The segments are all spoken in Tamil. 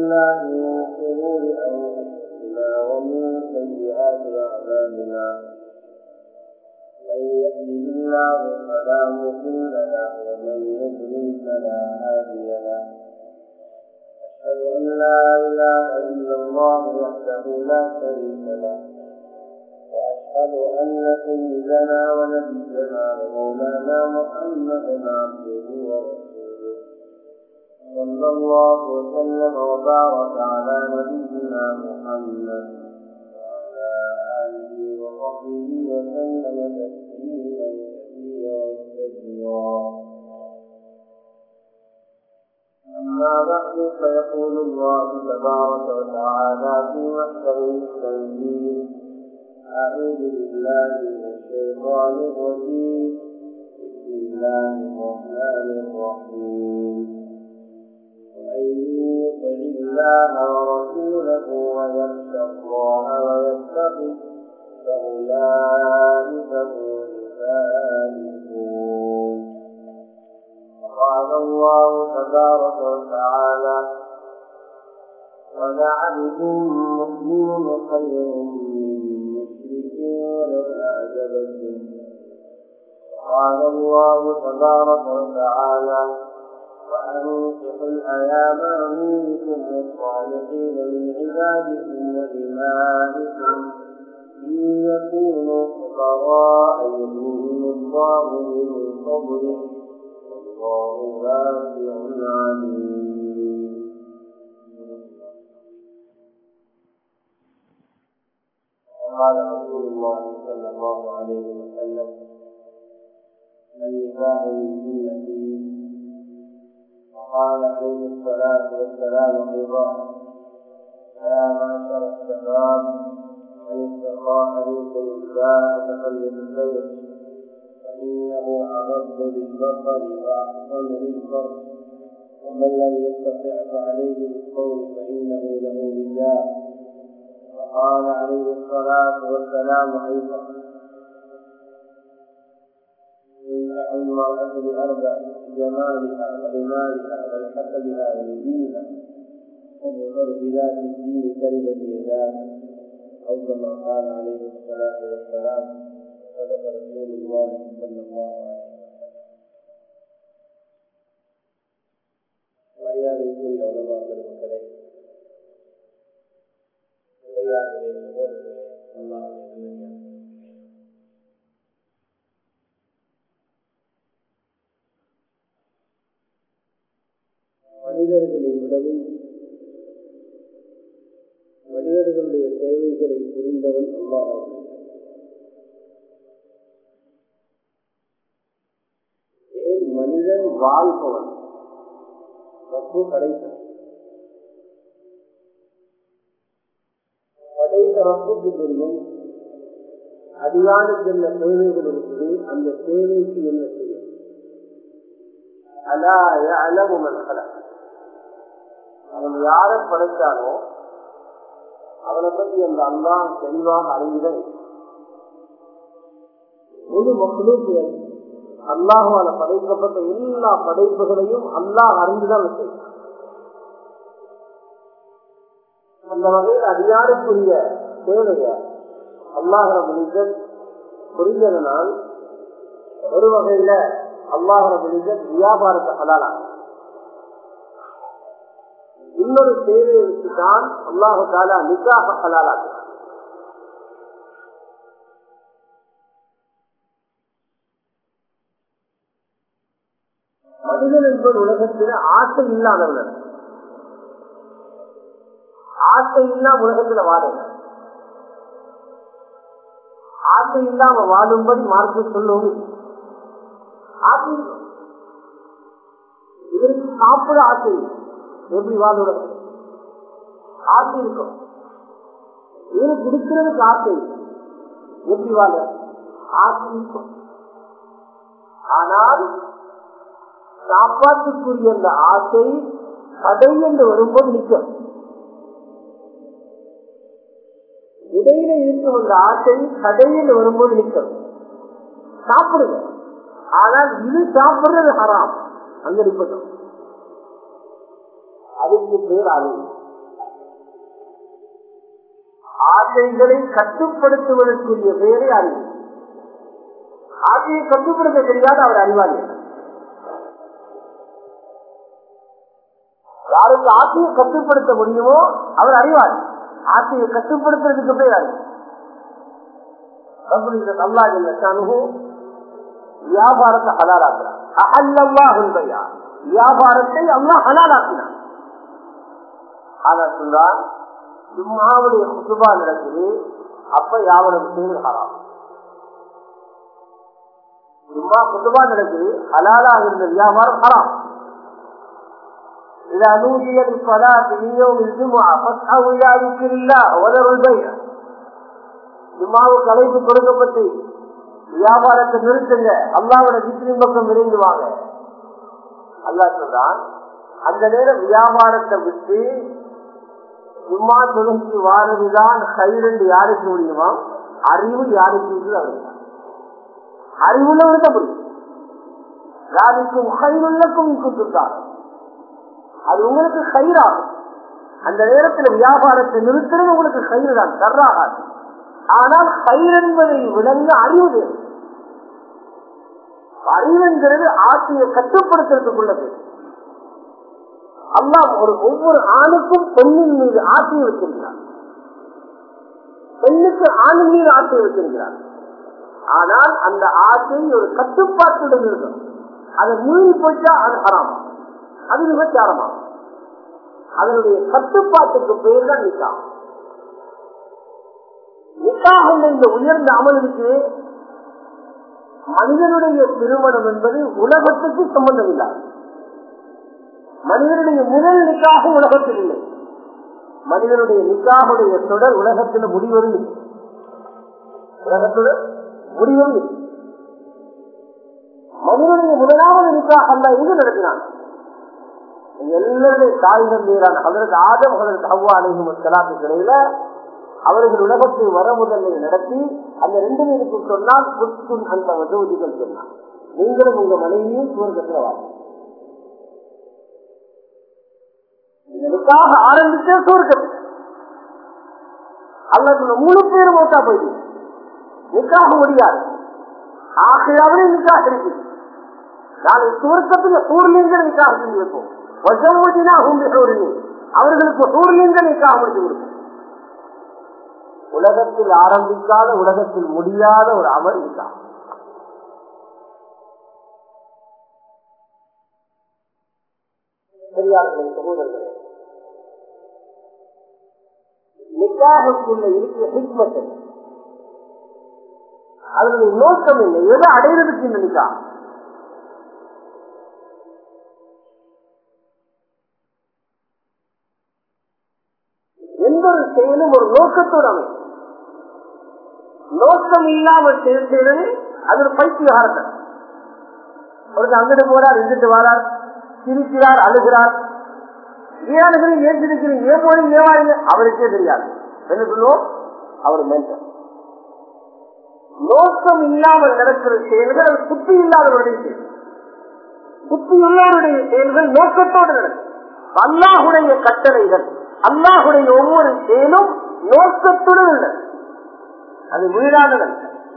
بالله من شرور أنفسنا ومن سيئات أعمالنا من يهده الله فلا مضل له ومن يضلل فلا هادي له أشهد أن لا إله إلا الله وحده لا شريك له وأشهد أن سيدنا ونبينا ومولانا محمدا عبده ورسوله صلى الله وسلم وبارك على نبينا محمد وعلى آله وصحبه وسلم تسليما كثيرا. أما بعد فيقول الله تبارك وتعالى في محكم التنزيل: أعوذ بالله من الشيطان الرجيم. بسم الله الرحمن الرحيم. ومن يطع الله ورسوله ويخشى الله ويتقه فأولئك هم الفائزون. قال الله تبارك وتعالى: ولعبد مؤمن خير ولو أعجبكم. قال الله تبارك وتعالى: وأنكحوا الأيام منكم والصالحين من عبادكم وإمائكم إن يكونوا فقراء يغنيهم الله من فضله والله واسع عليم. قال رسول الله صلى الله عليه وسلم: النكاح من سنتي. وقال عليه الصلاة والسلام أيضا: يا معشر الشباب من استطاع منكم الباءة فليتزوج فإنه أغض للبصر وأحسن للفرج ومن لم يستطع فعليه بالصوم فإنه له وجاء. وقال عليه الصلاة والسلام أيضا: تنكح المرأة لأربع: لجمالها ولمالها ولحسبها ولدينها واظفر بذات الدين تربت يداك، أو كما قال عليه الصلاة والسلام. صدق رسول الله صلى الله عليه وسلم. மரியாதைக்குரிய உலகமாக பெருமக்களே, மனிதர்களை விடவும் மனிதர்களுடைய தேவைகளை புரிந்தவன் அல்லாஹ். ஏன் மனிதன் வாழ்பவன், ரப்பு படைத்தவன். படைத்த ரப்புக்கு தெரியும் அதிகாரத்துக்கு என்ன தேவைகள் இருக்குது, அந்த தேவைக்கு என்ன செய்யும். அலா யஅலமு மன் ஹலக். அவன் யாரை படைத்தானோ அவனை பற்றி அந்த அல்லாஹ் தெளிவாக அறிந்துதான். முழு மக்லூக்குகள் அல்லாஹ்வால படைக்கப்பட்ட எல்லா படைப்புகளையும் அல்லாஹ் அறிந்துதான் செய்யும். அந்த வகையில் அதிகாரத்துக்குரிய தேவைய அல்லாஹ் ரப்பல் இஸ்ஸத் புரிந்ததனால் ஒரு வகையில அல்லாஹ் ரப்பல் இஸ்ஸத் வியாபாரத்தை ஹலாலாக, இன்னொரு தேவையை வச்சுதான் அல்லாஹ் தஆலா நிக்காஹ ஹலாலாக்குறான். மனிதன் என்பது உலகத்தில் ஆசை இல்லாதவன். ஆசை இல்லாம உலகத்துல வாழ, ஆசை இல்லாம வாழும்படி மார்க்கம் சொல்லுவோம். ஆசை இதற்கு சாப்பிட ஆசை, எப்படி வாழ ஆசை இருக்கும். இவரு குடிக்கிறதுக்கு ஆசை, எப்படி வாழ ஆசை இருக்கும். ஆனால் சாப்பாட்டுக்குரிய அந்த ஆசை தடை என்று வரும்போது நிற்கும். இடையில இருக்கும் அந்த ஆசை தடை என்று வரும்போது நிற்கும். சாப்பிடுங்க, ஆனால் இது சாப்பிடுறது ஹராம். அங்க இருக்கட்டும், அதுக்கு பேர் அது. ஆசைகளை கட்டுப்படுத்துவதற்குரிய பேரை அறிவு. ஆசையை கட்டுப்படுத்த தெரியாத அவர் அறிவாளி. யாருக்கு ஆசையை கட்டுப்படுத்த முடியுமோ அவர் அறிவாளி. ஆசையை கட்டுப்படுத்துறதுக்கு பேர் அறிவு. வியாபாரத்தை ஹலாலாக்குறான். வியாபாரத்தை அல்லாஹ் ஹலாலாக்கினான். ஆனா சொல்றான், ஜும்ஆவுடைய குதுபா நடக்குது, அப்ப வியாபாரம் செய்வது ஹராம். ஜும்ஆ குதுபா நடக்குது, ஹலாலாக இருந்த வியாபாரம் ஹராம். إذا نودي للصلاة من يوم الجمعة فاسعوا إلى ذكر الله وذروا البيع. ஜும்ஆவுக்கு அழைப்பு கொடுக்கப்பட்டு வியாபாரத்தை நிறுத்துங்க, அல்லாஹ்வோட திக்ரின் பக்கம் விரைந்துவாங்க. அல்லாஹ் சொல்றான், அந்த நேரம் வியாபாரத்தை விட்டு ஜும்ஆ தொழுகைக்கு வாரதுதான் கைர் என்று யாருக்கு முடியுமா? அறிவு யாருக்கு இருக்குது அவருக்கு. அறிவுள்ளவருக்கு தான் முடியும். யாருக்கும் கைருள்ளக்கும் கொடுத்துருக்காங்க, அது உங்களுக்கு கைராகும். அந்த நேரத்தில் வியாபாரத்தை நிறுத்துறது உங்களுக்கு கயிறு தான், தர்றாகாது. ஆனால் கயிறு என்பதை விளங்க அறிவு தேவை. அறிவுங்கிறது ஆசையை கட்டுப்படுத்துறதுக்குள்ளது. அல்லாஹ் ஒவ்வொரு ஆணுக்கும் பெண்ணின் மீது ஆசையை வச்சிருக்கிறார், பெண்ணுக்கு ஆணின் மீது ஆசையை வச்சிருக்கிறார். ஆனால் அந்த ஆசை ஒரு கட்டுப்பாட்டுடன் இருக்கும். அதை மீறி போச்சா அது ஹராமா, அது விபச்சாரமா. அதனுடைய கட்டுப்பாட்டுக்கு பேர் தான் நிக்காஹ். நிக்காஹ் இந்த உயர்ந்த அமலுக்கு மனிதனுடைய திருமணம் என்பது உலகத்துக்கு சம்பந்தம் இல்லாது. மனிதனுடைய முதல் நிக்காக உலகத்தில் இல்லை. மனிதனுடைய நிக்காஹுடைய தொடர் உலகத்தில் முடிவரும் இல்லை. உலகத்துடன் முடிவரும் இல்லை. மனிதனுடைய முதலாவது நிக்காஹ் அல்ல எங்கு நடத்தினான்? எல்லாருடைய தாய் தந்தையரான ஹஜ்ரத் ஆதம், ஹஜ்ரத் ஹவ்வா அலைஹிஸ்ஸலாத்துக்கு இடையில அவர்கள் உலகத்தை வர முதலை நடத்தி அந்த 2 பேருக்கும் சொன்னால், அந்த வதூதிகள் சொன்னான், நீங்களும் உங்க மனைவியும் சுவர்க்கத்தில் வாங்க. இதற்காக ஆரம்பிச்ச சுவர்க்கத்தில் அல்லது முழு பேரும் மோட்டா போயிடுது. நிக்காக முடியாது. ஆகையாவே நிக்காக இருக்கு. நாளை சுவர்க்கத்தில் சூரியலிங்க நிக்காக செஞ்சு வைப்போம். அவர்களுக்கு சூரியலிங்க நிக்காக முடிச்சு கொடுப்போம். உலகத்தில் ஆரம்பிக்காத, உலகத்தில் முடியாத ஒரு அமல் நிக்காக. பெரியார்களே, சகோதரர்களே, நிக்காஹுக்குள்ள இருக்கிற ஹிக்மத், அதனுடைய நோக்கம் என்ன? எதை அடைவதற்கு இந்த நிக்காஹ்? எந்த ஒரு செயலும் ஒரு நோக்கத்தோடு அமையும். நோக்கம் இல்லாமல் செயல் செய்வது அது ஒரு பைத்தியகாரத்தை. ஒருத்தர் அங்கிட்டு போறார், இங்கிட்டு வரார், சிரிக்கிறார், அழுகிறார். ஏன் சிரிக்கிறீங்க, ஏன் போய் ஏவாங்க அவருக்கே தெரியாது. என்ன சொல்லுவோம்? அவர் மென்டல். நோக்கம் இல்லாமல் நடக்கிற செயல்கள் அது புத்தி இல்லாதவருடைய செயல். புத்தியுள்ளவருடைய செயல்கள் நோக்கத்தோடு நடக்கும். அல்லாஹுடைய கட்டளைகள், அல்லாஹுடைய ஒவ்வொரு செயலும் நோக்கத்துடன் உள்ளது. அது வீடானதல்ல.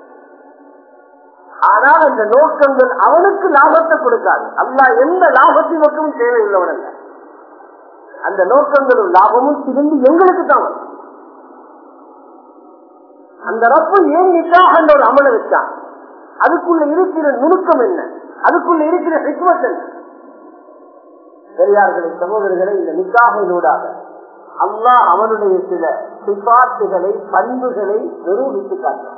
ஆனால் அந்த நோக்கங்கள் அவனுக்கு லாபத்தை கொடுக்காது. அல்லாஹ் எந்த லாபத்தை மட்டும் தேவையுள்ளவன் அல்ல. அந்த நோக்கங்களும் லாபமும் திரும்பி எங்களுக்கு தான் வரும். அந்த ரப்பு ஏன் நிக்காஹ் என்ற ஒரு அமலை வச்சான்? அதுக்குள்ள இருக்கிற நுணுக்கம் என்ன? அதுக்குள்ள இருக்கிற ஹிக்மத் என்ன? பெரியார்களே, சகோதரர்களை, இந்த நிக்காஹினூடாக அல்லாஹ் அவனுடைய சில சிபாத்துகளை, பண்புகளை நிரூபித்து காட்டான்.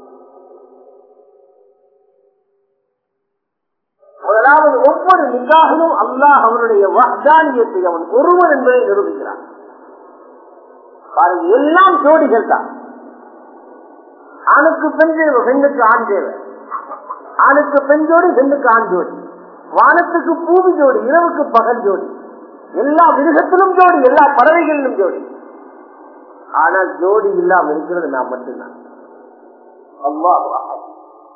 முதலாவது, ஒவ்வொரு நிக்காஹிலும் அல்லாஹ் அவனுடைய வஹ்தானியத்தை, அவன் ஒருவன் என்பதை நிரூபிக்கிறான். பாருங்க, எல்லாம் ஜோடிகள் தான். ஆணுக்கு பெண் தேவை, பெண்ணுக்கு ஆண் தேவை. ஆணுக்கு பெண் ஜோடி, பெண்ணுக்கு ஆண் ஜோடி. வானத்துக்கு பூமி ஜோடி, இரவுக்கு பகல் ஜோடி. எல்லா மிருகத்திலும் ஜோடி, எல்லா பறவைகளிலும் ஜோடி. ஆனால் ஜோடி இல்லாமல் இருக்கிறது நான் மட்டும்தான். அல்லாஹ் அஹத்.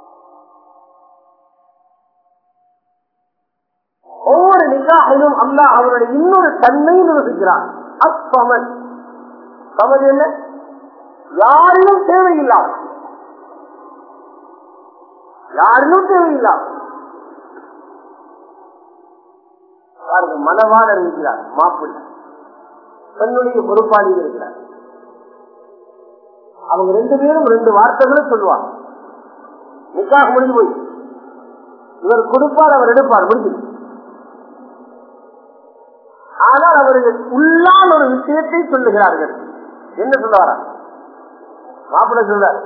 ஒவ்வொரு நிக்காஹிலும் அல்லாஹ் அவருடைய இன்னொரு தன்மையை நிரூபிக்கிறான். அஸ்ஸமத். சமது என்ன? யாரிலும் தேவையில்லாம, யாரிலும் தேவையில்லாம பாருங்க. மனவாளர் இருக்கிறார், மாப்பிள்ளை பெண்ணுடைய பொறுப்பாளி இருக்கிறார். அவங்க 2 பேரும் 2 வார்த்தைகளை சொல்லுவாங்க. நிக்காஹ் முடிஞ்சு போய் இவர் கொடுப்பார், அவர் எடுப்பார், முடிஞ்சு. ஆனால் அவர்கள் உள்ளால் ஒரு விஷயத்தை சொல்லுகிறார்கள். என்ன சொல்லுவாரா? மாப்பிள்ளை சொல்றார்,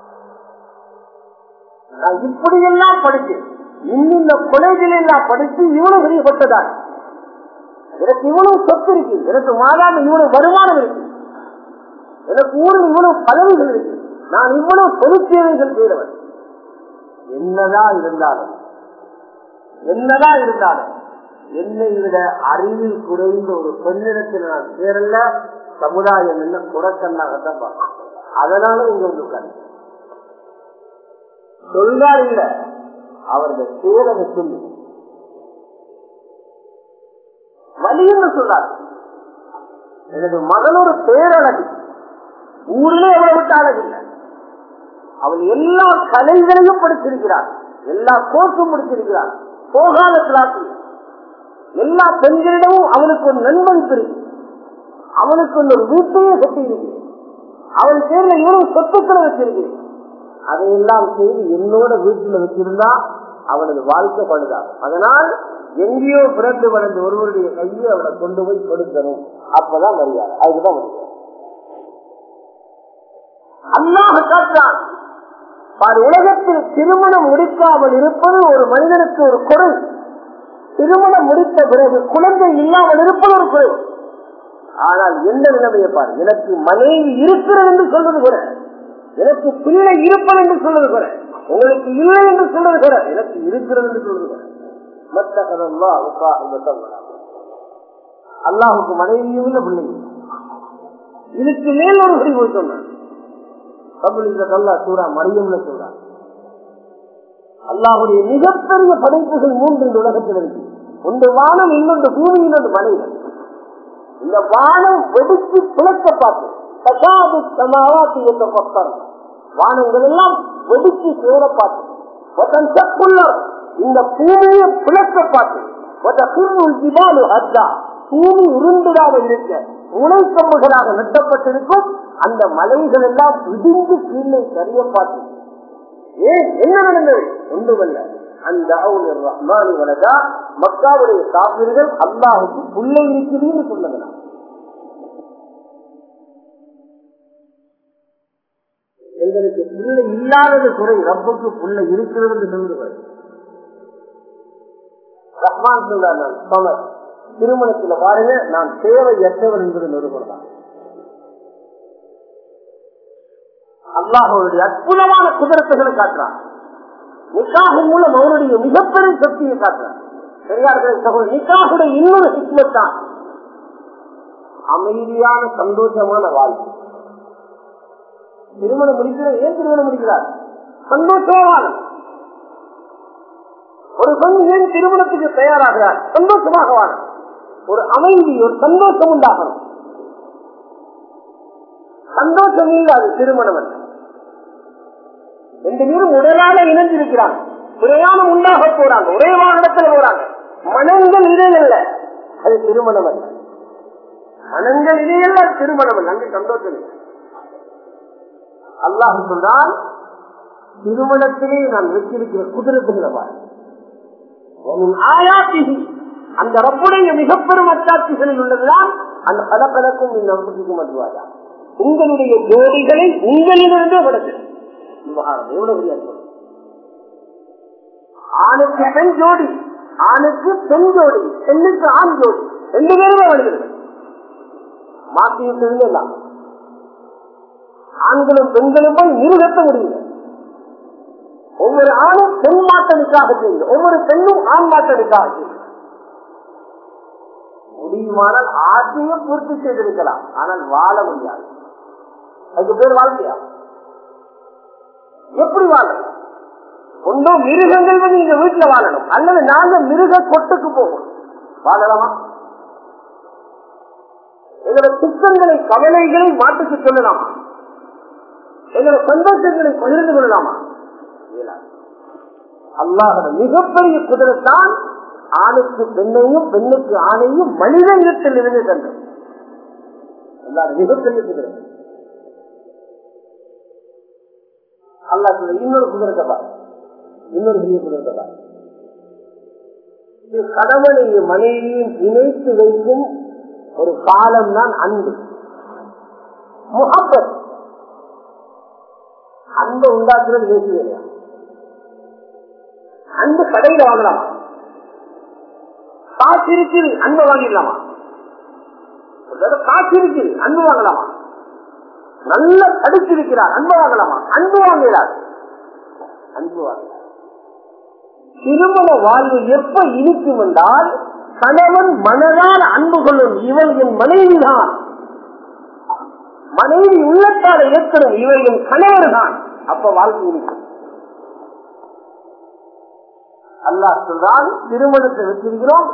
நான் இப்படியெல்லாம் படிச்சேன், இன்னும் கொலைகள் எல்லாம் படித்து இவ்வளவு வெளிப்பட்டதான், எனக்கு இவ்வளவு சொத்து இருக்கு, எனக்கு மாதாந்த இவ்வளவு வருமானம் இருக்கு, எனக்கு ஊரில் இவ்வளவு பதவிகள் இருக்கு, நான் இவ்வளவு பொதுச்சேவைகள் செய்தவன். என்னதான் இருந்தாலும் என்னை விட அறிவில் குறைந்த ஒரு பெண்ணிடத்தில் நான் சேரல, சமுதாயம் என்ன குறைக்கண்ணாகத்தான் பார்க்க. அதனால இங்க வந்து உட்காந்து சொல்றார் இல்ல, அவர்கள் சேரவை சொல்லி வழி என்று சொல்றார். எனது மகன் ஒரு பேரழகு, ஊரிலே அவளை விட்டு அழகு இல்லை. அவள் எல்லா கலைகளையும் படிச்சிருக்கிறார், எல்லா கோர்ஸும் படிச்சிருக்கிறார், போகாத கிளாஸ். எல்லா பெண்களிடமும் அவனுக்கு ஒரு நண்பன் இருக்கு, அவனுக்கு ஒரு வீட்டையே கட்டி இருக்கிறேன், அவன் சேர்ந்த இவ்வளவு சொத்துக்களை வச்சிருக்கிறேன். அதையெல்லாம் செய்து என்னோட வீட்டில் வச்சிருந்தா அவனது வாழ்க்கை படுதான். அதனால் எங்கேயோ பிறந்து வளர்ந்த ஒருவருடைய கையை அவனை கொண்டு போய் கொடுக்கணும், அப்பதான் மரியாதை. அதுக்குதான் மரியாதை. அல்லாஹ் காட்டான் பார், உலகத்தில் திருமணம் முடிக்காமல் இருப்பது ஒரு மனிதனுக்கு ஒரு குறை. திருமணம் முடித்த பிறகு குழந்தை இல்லாமல் இருப்பது ஒரு குறை. ஆனால் என்ன நிலைமையை பார், எனக்கு மனைவி இருக்கிறது என்று சொல்வது குறை, எனக்கு பிள்ளை இருப்பது என்று சொல்வது குறை, உங்களுக்கு இல்லை என்று சொல்வது குறை, எனக்கு இருக்கிறது என்று சொல்வது குறை. அல்லாஹுக்கு மனைவியும் இல்லை, பிள்ளையும். இதுக்கு மேல் ஒரு குறை போய் சொன்னான். மரியம்ல சொல்றான், அல்லாஹுடைய மிகப்பெரிய படைப்புகள் 3 இந்த உலகத்தில் இருக்கு. ஒன்று வானம், இன்னொன்று பூமி, இன்னொன்று மலைகள். இந்த வானம் வெடிச்சு பிளக்க பார்த்து வானங்கள் எல்லாம் வெடிச்சு சேர பார்த்து, இந்த பூமியை பிளக்க பார்த்து, பூமி உருண்டுடாமல் இருக்க முளைக்கம்புகளாக நட்டப்பட்டிருக்கும் அந்த மலைகள் எல்லாம் இடிந்து கீழே சரிய பார்த்து. ஏன் என்ன நடந்தது? ஒன்றுமல்ல, அந்த ரஹ்மானி வலதா, மக்காவுடைய காபிர்கள் அல்லாஹுக்கு புள்ளை இருக்குதுன்னு சொன்னதுனா. எங்களுக்கு புள்ளை இல்லாதது குறை, ரப்புக்கு புள்ளை இருக்கிறது என்று சொல்லுவார். ரஹ்மான் சொல்றார், திருமணத்தில் பாருங்க, நான் தேவையற்றவர் என்பது நிறுவனம். அல்லாஹ்வுடைய அற்புதமான குதிரத்துகளை காட்டுறான். நிக்காஹின் மூலம் அவருடைய மிகப்பெரிய சக்தியை காட்டுறான். பெரியார்கள், நிக்காஹுடைய இன்னொரு ஹிக்மத் தான் அமைதியான சந்தோஷமான வாழ்க்கை. திருமணம் முடிக்கிறது, ஏன் திருமணம் முடிக்கிறார்? சந்தோஷமான ஒரு பெண் ஏன் திருமணத்துக்கு தயாராகிறார்? சந்தோஷமாக வாழ, ஒரு அமைதி, ஒரு சந்தோஷம் உண்டாகணும். சந்தோஷம் இல்லாது திருமணம் அல்ல. 2 பேரும் உடலாக இணைஞ்சிருக்கிறாங்க, பிரயாணம் உண்டாக போறாங்க, ஒரே வாகனத்தில் போறாங்க, மனங்கள் இடையல்ல, அது திருமணம் அல்ல. மனங்கள் இடையல்ல, திருமணம் அல்ல, அங்கே சந்தோஷம் இல்லை. அல்லாஹ் சொல்றான், திருமணத்திலே நான் வச்சிருக்கிற குதிரத்துகளை பாரு, அந்த ரப்புடைய மிகப்பெரும் அச்சாட்சிகளில் உள்ளதுதான் அந்த பலப்பலக்கும் நம்பிக்கைக்கும் அதுவாதா. உங்களுடைய ஜோடிகளை உங்களிலிருந்தே படுத்து. ஆணுக்கு பெண் ஜோடி, ஆணுக்கு பெண் ஜோடி, பெண்ணுக்கு ஆண் ஜோடி, 2 பேருமே வருகிறது. மாற்றிவிட்டு எல்லாம் ஆண்களும் பெண்களும் போய் மிருகத்த முடியல. ஒவ்வொரு ஆணும் பெண் மாற்றனுக்காக செய்யுங்க, ஒவ்வொரு பெண்ணும் ஆண் மாற்றனுக்காக செய்யுங்க. முடியுமானால் ஆசையை பூர்த்தி செய்திருக்கலாம், ஆனால் வாழ முடியாது. அதுக்கு பேர் வாழ்க்கையா? எப்படி வாழணும்? ஒன்றும் மிருகங்கள் வந்து இந்த வீட்டுல வாழணும், அல்லது நாங்க மிருக கொட்டுக்கு போகணும். வாழலாமா? எங்களோட துக்கங்களை, கவலைகளை மாட்டுக்கு சொல்லலாமா? எங்களை சந்தோஷங்களை பகிர்ந்து கொள்ளலாமா? அல்லாஹ் மிகப்பெரிய குதிரைத்தான் ஆணுக்கு பெண்ணையும் பெண்ணுக்கு ஆணையும் மனித இனத்தில் இருந்து தந்தது. அல்லாஹ் மிகப்பெரிய குதிரை. அல்லாஹ் சொல்ல இன்னொரு குதிரத்தை பாரு, இன்னொரு பெரிய குதிரத்தை பாரு. கணவனையும் மனைவியும் இணைத்து வைக்கும் ஒரு காலம் தான் அன்பு, முஹப்பத். அன்பை உண்டாக்குறது பேசி வேலையா? அன்பு கடையில வாங்கலாமா? காசு இருக்குது அன்பை வாங்கிடலாமா? காசு இருக்குது அன்பு வாங்கலாமா? நல்ல தடுத்திருக்கிறார் அன்பு வாங்கலாமா? அன்பு வாங்கலாது, அன்பு வாங்கலாம். திருமண வாழ்வு எப்ப இனிக்கும் என்றால் கணவன் மனதால் அன்பு கொள்ளும், இவள் என் மனைவிதான். மனைவி உள்ளத்தால் ஏற்கனும், இவள் என் கணவர் தான். அப்ப வாழ்க்கை இனிக்கும். அல்லாஹ் சொல்றான், திருமணத்தை வச்சிருக்கிறோம்,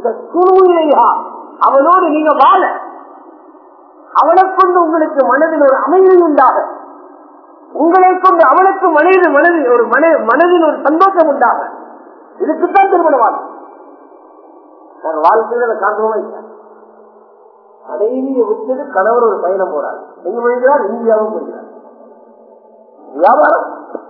அவனோடு நீங்க வாழ, அவனை கொண்டு உங்களுக்கு மனதில் ஒரு அமைதி உண்டாக, உங்களை கொண்டு அவனுக்கு மனதில் ஒரு சந்தோஷம் உண்டாக. இதுக்குத்தான் திருமண வாழ்க்கை. வாழ்க்கையில காரணமா இல்லை. மனைவியை விட்டுட்டு கணவர் ஒரு பயணம் போறார். எங்க போகிறார்? இந்தியாவும் போகிறார். வியாபாரம்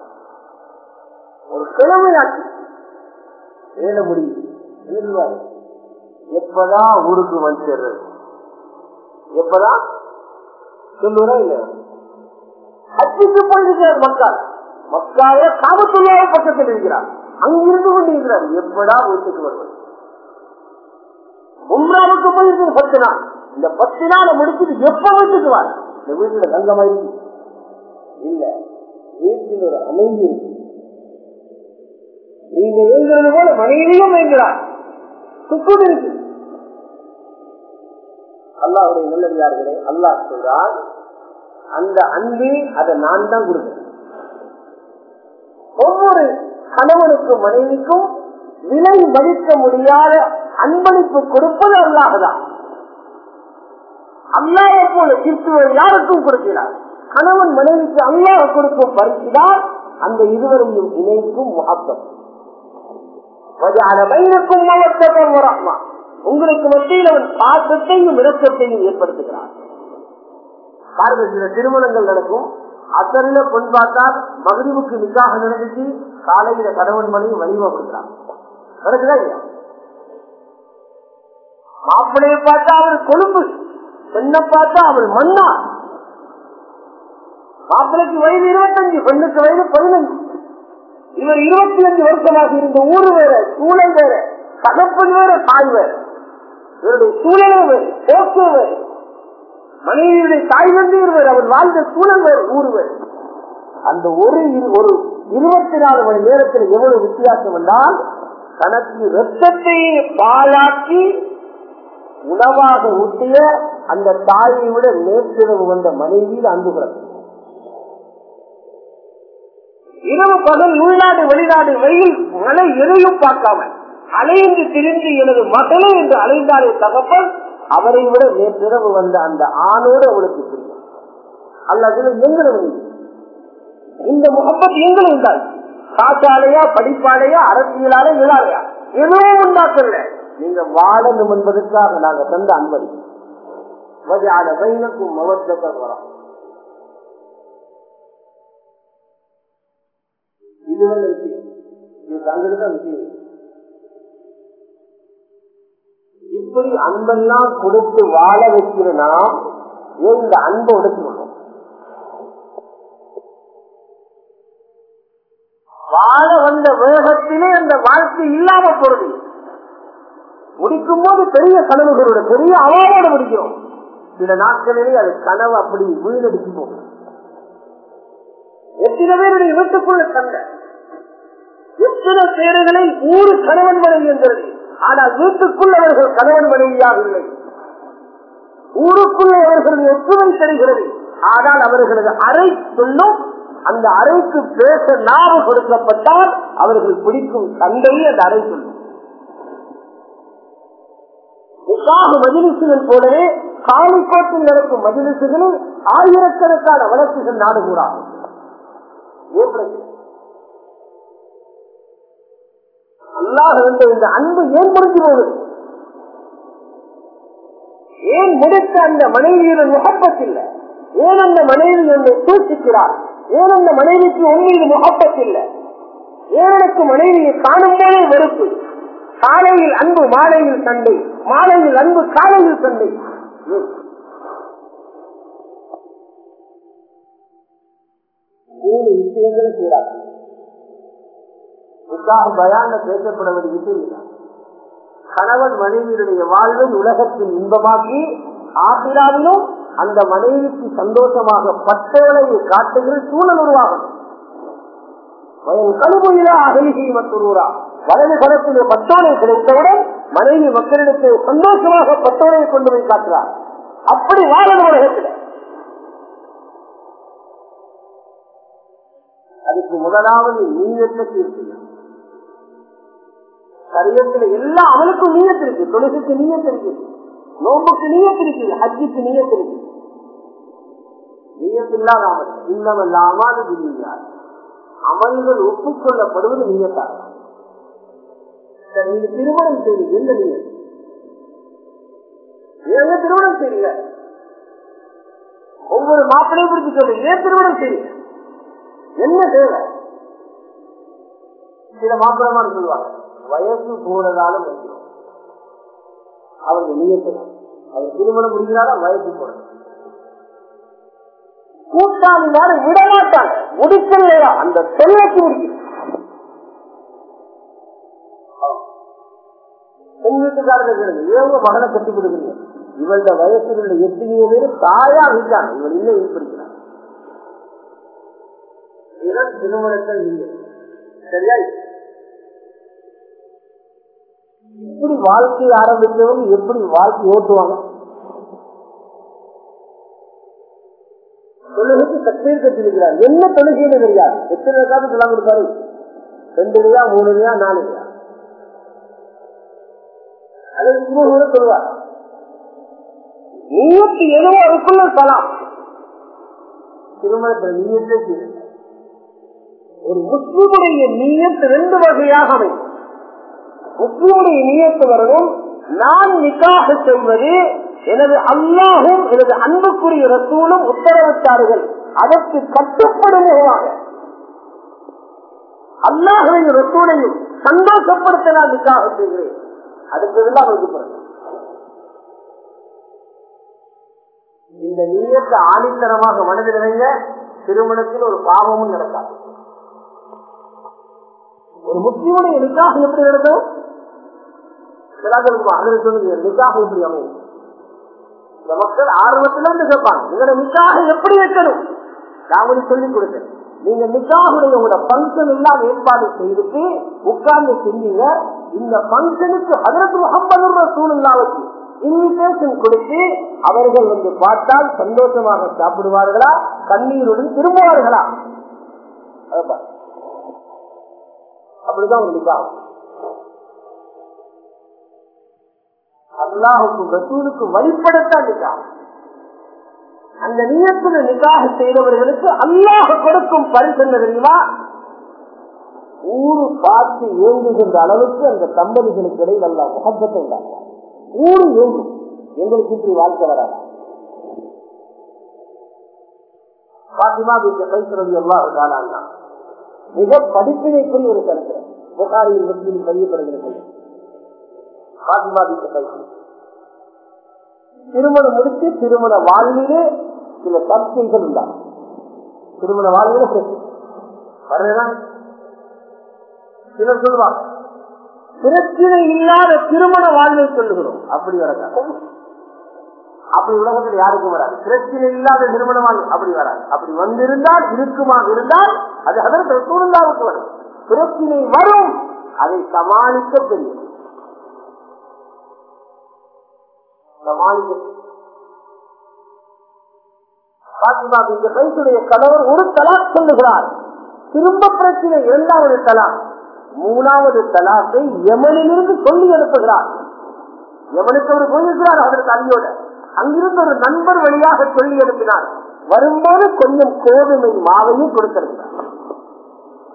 ஒரு கிழமையாச்சு வேலை முடியுது. எழுதுவாரு, எப்பதான் ஊருக்கு வந்து சேர்றது, எப்பதான் சொல்லுறா இல்ல. ஹஜ்ஜுக்கு போயிருக்கிறார் மக்கள், மக்காவே காபத்துள்ளாவே பக்கத்தில் இருக்கிறார், அங்கிருந்து கொண்டு இருக்கிறார். எப்படா வீட்டுக்கு வருவது? உம்ராவுக்கு போயிருக்கு 10 நாள். இந்த 10 நாளை முடிச்சுட்டு எப்ப வீட்டுக்கு வர? இந்த வீட்டுல தங்கமாயிருக்கு இல்ல, வீட்டில் ஒரு அமைதி இருக்கு. நீங்க எழுதுறது போல மனைவியும் எழுதுகிறார், சுக்குடு இருக்கு. அல்லாஹ்வுடைய நல்லடியார்களே, அல்லாஹ் சொல்றார், அந்த அன்பு அதை நான் தான் கொடுக்கிறேன். ஒவ்வொரு கணவனுக்கும் மனைவிக்கும் விலை மதிக்க முடியாத அன்பளிப்பு கொடுப்பது அல்லாஹ்தான். அல்லாஹ்வை போல கிறிஸ்துவர் யாருக்கும் கொடுக்கிறார். கணவன் மனைவிக்கு அல்லாஹ் கொடுக்கும் பரிசுதான் அந்த இருவரையும் இணைக்கும் முஹப்பத். உங்களுக்கு மத்தியில் அவன் பாசத்தையும் இரக்கத்தையும் ஏற்படுத்துகிறான். சில திருமணங்கள் நடக்கும், அசல்ல பொன் பார்த்தால் மகரிவுக்கு நிக்காக நடந்துச்சு, காலையில கணவன் மனைவி வழிவகுக்கிறான். நடக்குதா இல்லையா? மாப்பிள்ளையை பார்த்தா அவர் கொழும்பு, பெண்ணை பார்த்தா அவர் மன்னா. மாப்பிள்ளைக்கு வயது 25, பெண்ணுக்கு வயது 15. இவர் 25 வருஷமாக இருந்த ஊரு வேற, சூழல் வேற, தகப்பன் வேற, தாய் வேற. இவருடைய சூழலே வேறு, போக்கு வேறு, மனைவியுடைய தாய் வந்தீர் வேறு, அவர் வாழ்ந்த சூழல் வேறு, ஊரு வேறு. அந்த ஒரு 24 மணி நேரத்தில் எவ்வளவு வித்தியாசம் என்றால், தனக்கு ரத்தத்தையே பாலாக்கி உணவாக ஊட்டிய அந்த தாயை விட நேற்றிரவு வந்த மனைவியில் அன்புகிறது. இரவு பகல் உள்நாடு வெளிநாடு வெயில் மழை எதையும் பார்க்காம அலைந்து திரிந்து எனது மகளே என்று அலைந்தாரே தகப்பன், அவரை விட நேற்றிரவு வந்த அந்த ஆணோடு அவளுக்கு தெரியும். அல்லது எங்களும் இந்த முகப்பத் எங்களும் உண்டாய், காசாலையா படிப்பாளையா அரசியலால இயலாலையா எதுவும் உண்டாக்கல, நீங்க வாழணும் என்பதற்காக நாங்க தந்த அன்பளி. வைனக்கும் மவத்தம் வரும். இதுவரை விஷயம், இது தங்கிட்ட விஷயம். இப்படி அன்பெல்லாம் கொடுத்து வாழ வைக்கிறனா ஏன் இந்த அன்பை எடுத்துக்கணும்? வாழ வந்த வேகத்திலே அந்த வாழ்க்கை இல்லாம போறது. முடிக்கும் போது பெரிய கனவுகளோட பெரிய அவாவோட முடிக்கிறோம். சில நாட்களிலே அது கனவு அப்படி வீணடிச்சு போகும். எத்தனை பேருடைய வீட்டுக்குள்ள சண்டை, எத்தனை பேர்களை ஊரு கணவன் மனைவி என்றது. ஆனால் வீட்டுக்குள் அவர்கள் கணவன் மனைவியாக இல்லை. ஊருக்குள்ளே அவர்களுடைய ஒற்றுமை தெரிகிறது. ஆனால் அவர்களது அறை சொல்லும், அந்த அறைக்கு பேச நாவு கொடுக்கப்பட்டால் அவர்கள் பிடிக்கும் சண்டையை அந்த அறை சொல்லும். மஜிலிசுகள் போலவே காலிக்கோட்டில் நடக்கும் மஜிலிசுகளில் ஆயிரக்கணக்கான வழக்குகள் நாடு கூறாகும். ஏன் பிரச்சனை? அல்லாஹ் இந்த அன்பு ஏன் முடிஞ்சு போகுது? ஏன் முடித்த அந்த மனைவியுடன் முகப்பத் இல்லை? ஏன் அந்த மனைவி என்னை தூசிக்கிறார்? ஏன் அந்த மனைவிக்கு உண்மையில் முகப்பத் இல்லை? ஏன் எனக்கு மனைவியை காணும் போதே வெறுப்பு? காலையில் அன்பு, மாலையில் சண்டை, மாலையில் அன்பு, காலையில் சண்டை. மூணு விஷயங்களை செய்யறாங்க. பயான பேசப்பட வேண்டிய விஷயம் இல்லை. கணவன் மனைவியுடைய வாழ்வை உலகத்தில் இன்பமாக்கி ஆசிராவிலும் அந்த மனைவிக்கு சந்தோஷமாக பட்டோலையை காட்டுகிற சூழல் உருவாகும். கழுவுயிலா அகலிகை மற்றொருவரா வலது கரத்திலே பட்டோலை கிடைத்தவுடன் மனைவி மக்களிடத்தை சந்தோஷமாக பட்டோலையை கொண்டு போய் காட்டுறார். அப்படி வாழணும் உலகத்தில். அதுக்கு முதலாவது நீயத்தை தீர்த்து. சரியத்தில் எல்லா அமலுக்கும் நீயத்து இருக்கு. தொழுகைக்கு நீயத்து இருக்குது, நோம்புக்கு நீயத்து இருக்குது, ஹஜ்ஜுக்கு நீயத்து இருக்குது. நீயத்து இல்லாத அமல் இன்னமல்லாமல் நீயார் அமல்கள் ஒப்புக்கொள்ளப்படுவது நீயத்தாக. நீங்க திருமணம் செய்வீங்க, எந்த நீயத்? ஏங்க திருமணம் செய்வீங்க? ஒவ்வொரு மாப்பிளையும் பிடிச்சு சொல்றீங்க, ஏன் திருமணம் செய்வீங்க? என்ன தேவை? சில மாப்பிளமா சொல்லுவாங்க, வயசு போனதாலும் வைக்கிறோம். அவருக்கு நீயத்து அவர் திருமணம் முடிக்கிறாரா வயசு போனது. கூட்டாளினால விடமாட்டாங்க, முடிக்கலையா அந்த தொல்லைக்கு முடிக்கும். எங்க வீட்டுக்காரங்க ஏங்க மகனை கட்டி கொடுக்குறீங்க? இவளோட வயசுல உள்ள எத்தனையோ பேர் தாயா விட்டாங்க, இவள் இல்லை இருக்கிறாங்க. இதெல்லாம் திருமணத்தை நீங்க சரியா? எப்படி வாழ்க்கையை ஆரம்பிச்சவங்க எப்படி வாழ்க்கை ஓட்டுவாங்க? தொழுகைக்கு தக்பீர் கட்டிருக்கிறார், என்ன தொழுகைன்னு தெரியாது. எத்தனை ரக்காத்து எல்லாம் கொடுப்பாரு? 2 இல்லையா 3 இல்லையா 4 இல்லையா? அது சுமூக சொல்வார். நீயத்து எதுவோ அதுக்குள்ள சலாம். திருமணத்தில் நீயத்தை செய்ய ஒரு முஸ்லிமுடைய நீயத்து 2 வகையாக அமையும். முஸ்லிமுடைய நீயத்து வரணும், நான் நிக்காஹ் செய்வது எனது அல்லாஹும் எனது அன்புக்குரிய ரசூலும் உத்தரவிட்டார்கள், அதற்கு கட்டுப்படுவாங்க. அல்லாஹையும் ரசூலையும் சந்தோஷப்படுத்த நான் நிக்காஹ் செய்கிறேன். அடுத்ததுதான் அவருக்கு இந்த நீயத்தை ஆணித்தரமாக மனதில் வைங்க. திருமணத்தில் ஒரு பாவமும் நடக்காது. ஒரு முஸ்லிமுடைய நிக்காஹ் எப்படி நடக்கும்? சொல்லுங்க, நிக்காஹ் எப்படி அமையும்? இந்த மக்கள் ஆர்வத்துல இருந்து கேட்பாங்க, உங்களோட நிக்காஹ் எப்படி வைக்கணும்? நான் சொல்லிக் கொடுத்தேன். நீங்க நிக்காஹுடைய உங்களோட பங்கன் எல்லாம் ஏற்பாடு செய்துட்டு உட்கார்ந்து செஞ்சீங்க. இந்த பங்கனுக்கு ஹஜ்ரத் முஹம்மது ரசூலுல்லாஹ்வுக்கு இன்விடேஷன் கொடுத்து அவர்கள் வந்து பார்த்தால் சந்தோஷமாக சாப்பிடுவார்களா, கண்ணீருடன் திரும்புவார்களா? அப்படிதான் ஒரு நிக்காஹ். அல்லாஹுக்கும் ரசூலுக்கும் வழிபடத்தான் நிக்காஹ். அந்த நியத்துல நிக்காஹ் செய்தவர்களுக்கு அல்லாஹ் கொடுக்கும் பரிசு என்ன தெரியுமா? ஊரு பார்த்து ஏங்குகின்ற அளவுக்கு அந்த தம்பதிகளுக்கு இடையில் அல்லாஹ் முஹப்பத்தை உண்டாக்குவார். ஊரு ஏங்கும், எங்களுக்கு இப்படி வாழ்க்கை வராது. பாத்திமா பின்த் கைஸ் ரலியல்லாஹு தஆலா அன்ஹா மிக படிப்பினைக்குரிய ஒரு சரித்திரம். புகாரியில் முஸ்லிம் பதியப்படுகிறது. பாத்திமா பின்த் கைஸ் திருமணம் முடித்து திருமண வாழ்விலே சில சர்ச்சைகள் உண்டாகும். திருமண வாழ்வில பிரச்சனை சிலர் சொல்வாங்க, பிரச்சனை இல்லாத திருமண வாழ்வை சொல்லுகிறோம். அப்படி வராது, அப்படி உலகத்தில் யாருக்கும் வராது. பிரச்சனை இல்லாத திருமண வாழ்வு அப்படி வராது. அப்படி வந்திருந்தால் இருக்குமாக இருந்தால் அது அதற்கு சூழ்நிலாவுக்கு வரும். பிரச்சனை வரும், அதை சமாளிக்க தெரியும். கணவர் ஒரு தலாக் சொல்லுகிறார், திரும்ப பிரச்சனை 2வது தலாக். 3வது தலாக்கை யமனிலிருந்து சொல்லி அனுப்புகிறார். யமனுக்கு அவர் போயிருக்கிறார் அதற்கு அலியோட. அங்கிருந்து ஒரு நண்பர் வழியாக சொல்லி அனுப்பினார். வரும்போது கொஞ்சம் கோதுமை மாவையும் கொடுத்திருக்கிறார்.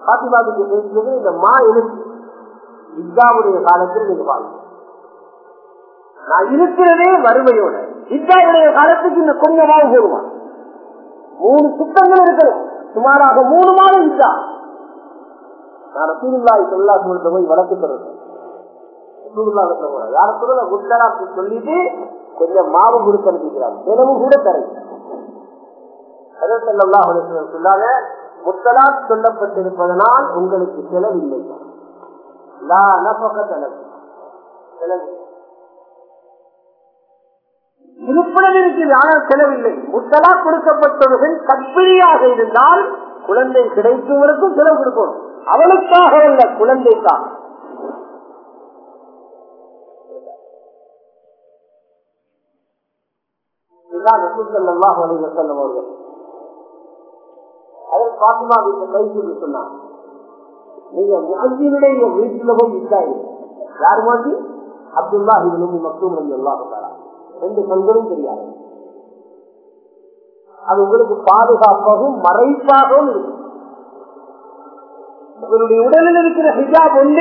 பாத்திமாவுக்கு பேசுறது இந்த மா எழுத்து இத்தாவுடைய காலத்தில் நீங்க பாருங்க. நான் இருக்கிறதே வறுமையோட, இத்தாவுடைய காலத்துக்கு இந்த கொஞ்சமாக போடுவான். 3 சுத்தங்கள் இருக்கணும், சுமாராக 3 மாதம் இத்தா. நான் ரசூலுல்லாஹி ஸல்லல்லாஹு அலைஹி வஸல்லம் போய் வழக்கு தருவேன். யார சொல்ல முத்தலாக்கு சொல்லிட்டு கொஞ்சம் மாவு கொடுத்து அனுப்பிக்கிறார், செலவு கூட தரை. சொன்னாங்க, முத்தலாக் சொல்லப்பட்டிருப்பதனால் உங்களுக்கு செலவில்லை. இருப்பிடம் இருக்கிறது, ஆனால் செலவில்லை. முத்தலாக் கொடுக்கப்பட்டவர்கள் கற்பிணியாக இருந்தால் குழந்தை கிடைக்குவதற்கும் செலவு கொடுக்கணும். அவளுக்காக அல்ல, குழந்தைக்காக. அவர்கள் அதில் பாத்திமா வீட்டை கைது சொன்னாங்க, நீங்க முஹஜினுடைய வீட்டில் போய் இத்தாய். யார் மாதிரி? அப்துல்லாஹ் இப்னு உம்மி மக்தூம் ரலியல்லாஹு தஆலா. 2 கண்களும் தெரியாது. அது உங்களுக்கு பாதுகாப்பாகவும் மறைப்பாகவும் இருக்கும். உங்களுடைய உடலில் இருக்கிற ஹிஜாப் ஒன்று,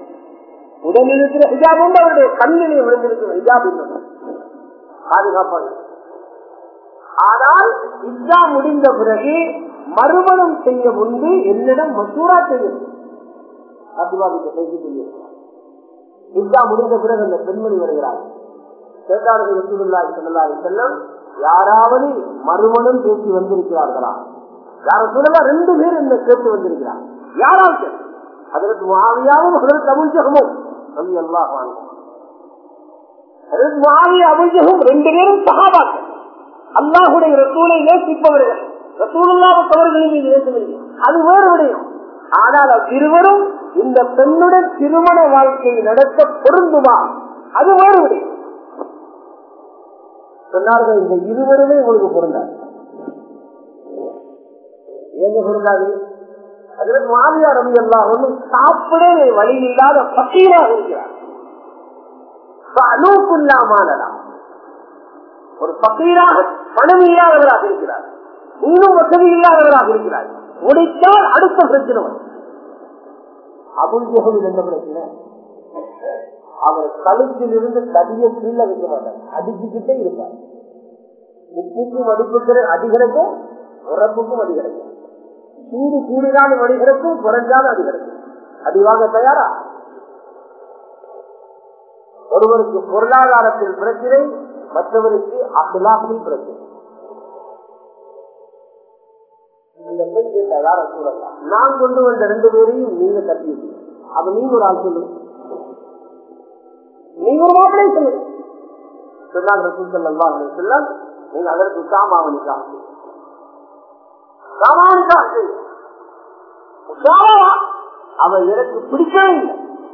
அவருடைய கண்ணிலே விழுந்திருக்கிற ஹிஜாப் பாதுகாப்பாக. ஆனால் இஸ்லா முடிந்த பிறகு மறுமணம் செய்ய முன்பு என்னிடம் மசூரா செய்யும். இஸ்லா முடிந்த பிறகு அந்த பெண்மணி வருகிறார். கேட்டார்கள் ரசூலுல்லாஹி ஸல்லல்லாஹு அலைஹி வஸல்லம், யாராவது மறுமணம் பேசி வந்திருக்கிறார்களா? யார சொல்லலாம்? 2 பேர் என்ன கேட்டு வந்திருக்கிறார். யாராவது அதற்கு முஆவியாவும் அதற்கு அபூ ஜஹலும் ரலியல்லாஹு அன்ஹு. அதற்கு முஆவியா அபூ ஜஹல் 2 பேரும் சஹாபாக்கள், அல்லாஹ்வுடைய ரசூலை நேசிப்பவர்கள். ரசூலுல்லாஹ் அவர்களின் மீது நேசமில்லை, அது வேறு விடயம். ஆனால் இருவரும் இந்த பெண்ணுடன் திருமண வாழ்க்கையை நடத்த பொருந்துமா? அது வேறு விடயம். சொன்னார்கள், இந்த இருவருமே உங்களுக்கு பொருந்தாது. எங்க பொருந்தாது? அதற்கு மாவியா ரலியல்லாஹு அன்ஹு சாப்பிட வழி இல்லாத பக்கீராக இருக்கிறார். ஒரு பக்கீராக, பணம் இல்லாதவராக இருக்கிறார், இன்னும் வசதி இல்லாதவராக இருக்கிறார். முடித்தால் அடுத்த பிரச்சனை. அபூ ஜஹல் எந்த பிரச்சனை? அவர் கழுத்தில் இருந்து தடிய கீழே வைக்க மாட்டார், அடிச்சுக்கிட்டே இருப்பார். உப்புக்கும் அடிப்புக்கிற அடி கிடைக்கும், உறப்புக்கும் அடி கிடைக்கும். சூடு கூடினாலும் அடி கிடைக்கும், குறைஞ்சாலும் அடி கிடைக்கும். அடி வாங்க தயாரா? ஒருவருக்கு பொருளாதாரத்தில் பிரச்சனை, மற்றவருக்கு அஹ்லாக்கில் பிரச்சனை. இந்த பெண் கேட்டா, யார சொல்லலாம், நான் கொண்டு வந்த 2 பேரையும் நீங்க தட்டி, அப்ப நீங்க ஒரு ஆள் சொல்லுங்க, நீங்க ஒரு மாப்பிளை சொல்லுங்க. சொன்னாங்க ரசூல் ஸல்லல்லாஹு அலைஹி வஸல்லம், நீங்க அதற்கு சாமாவணிக்காக அவன் எனக்கு பிடிக்கவே இல்லை.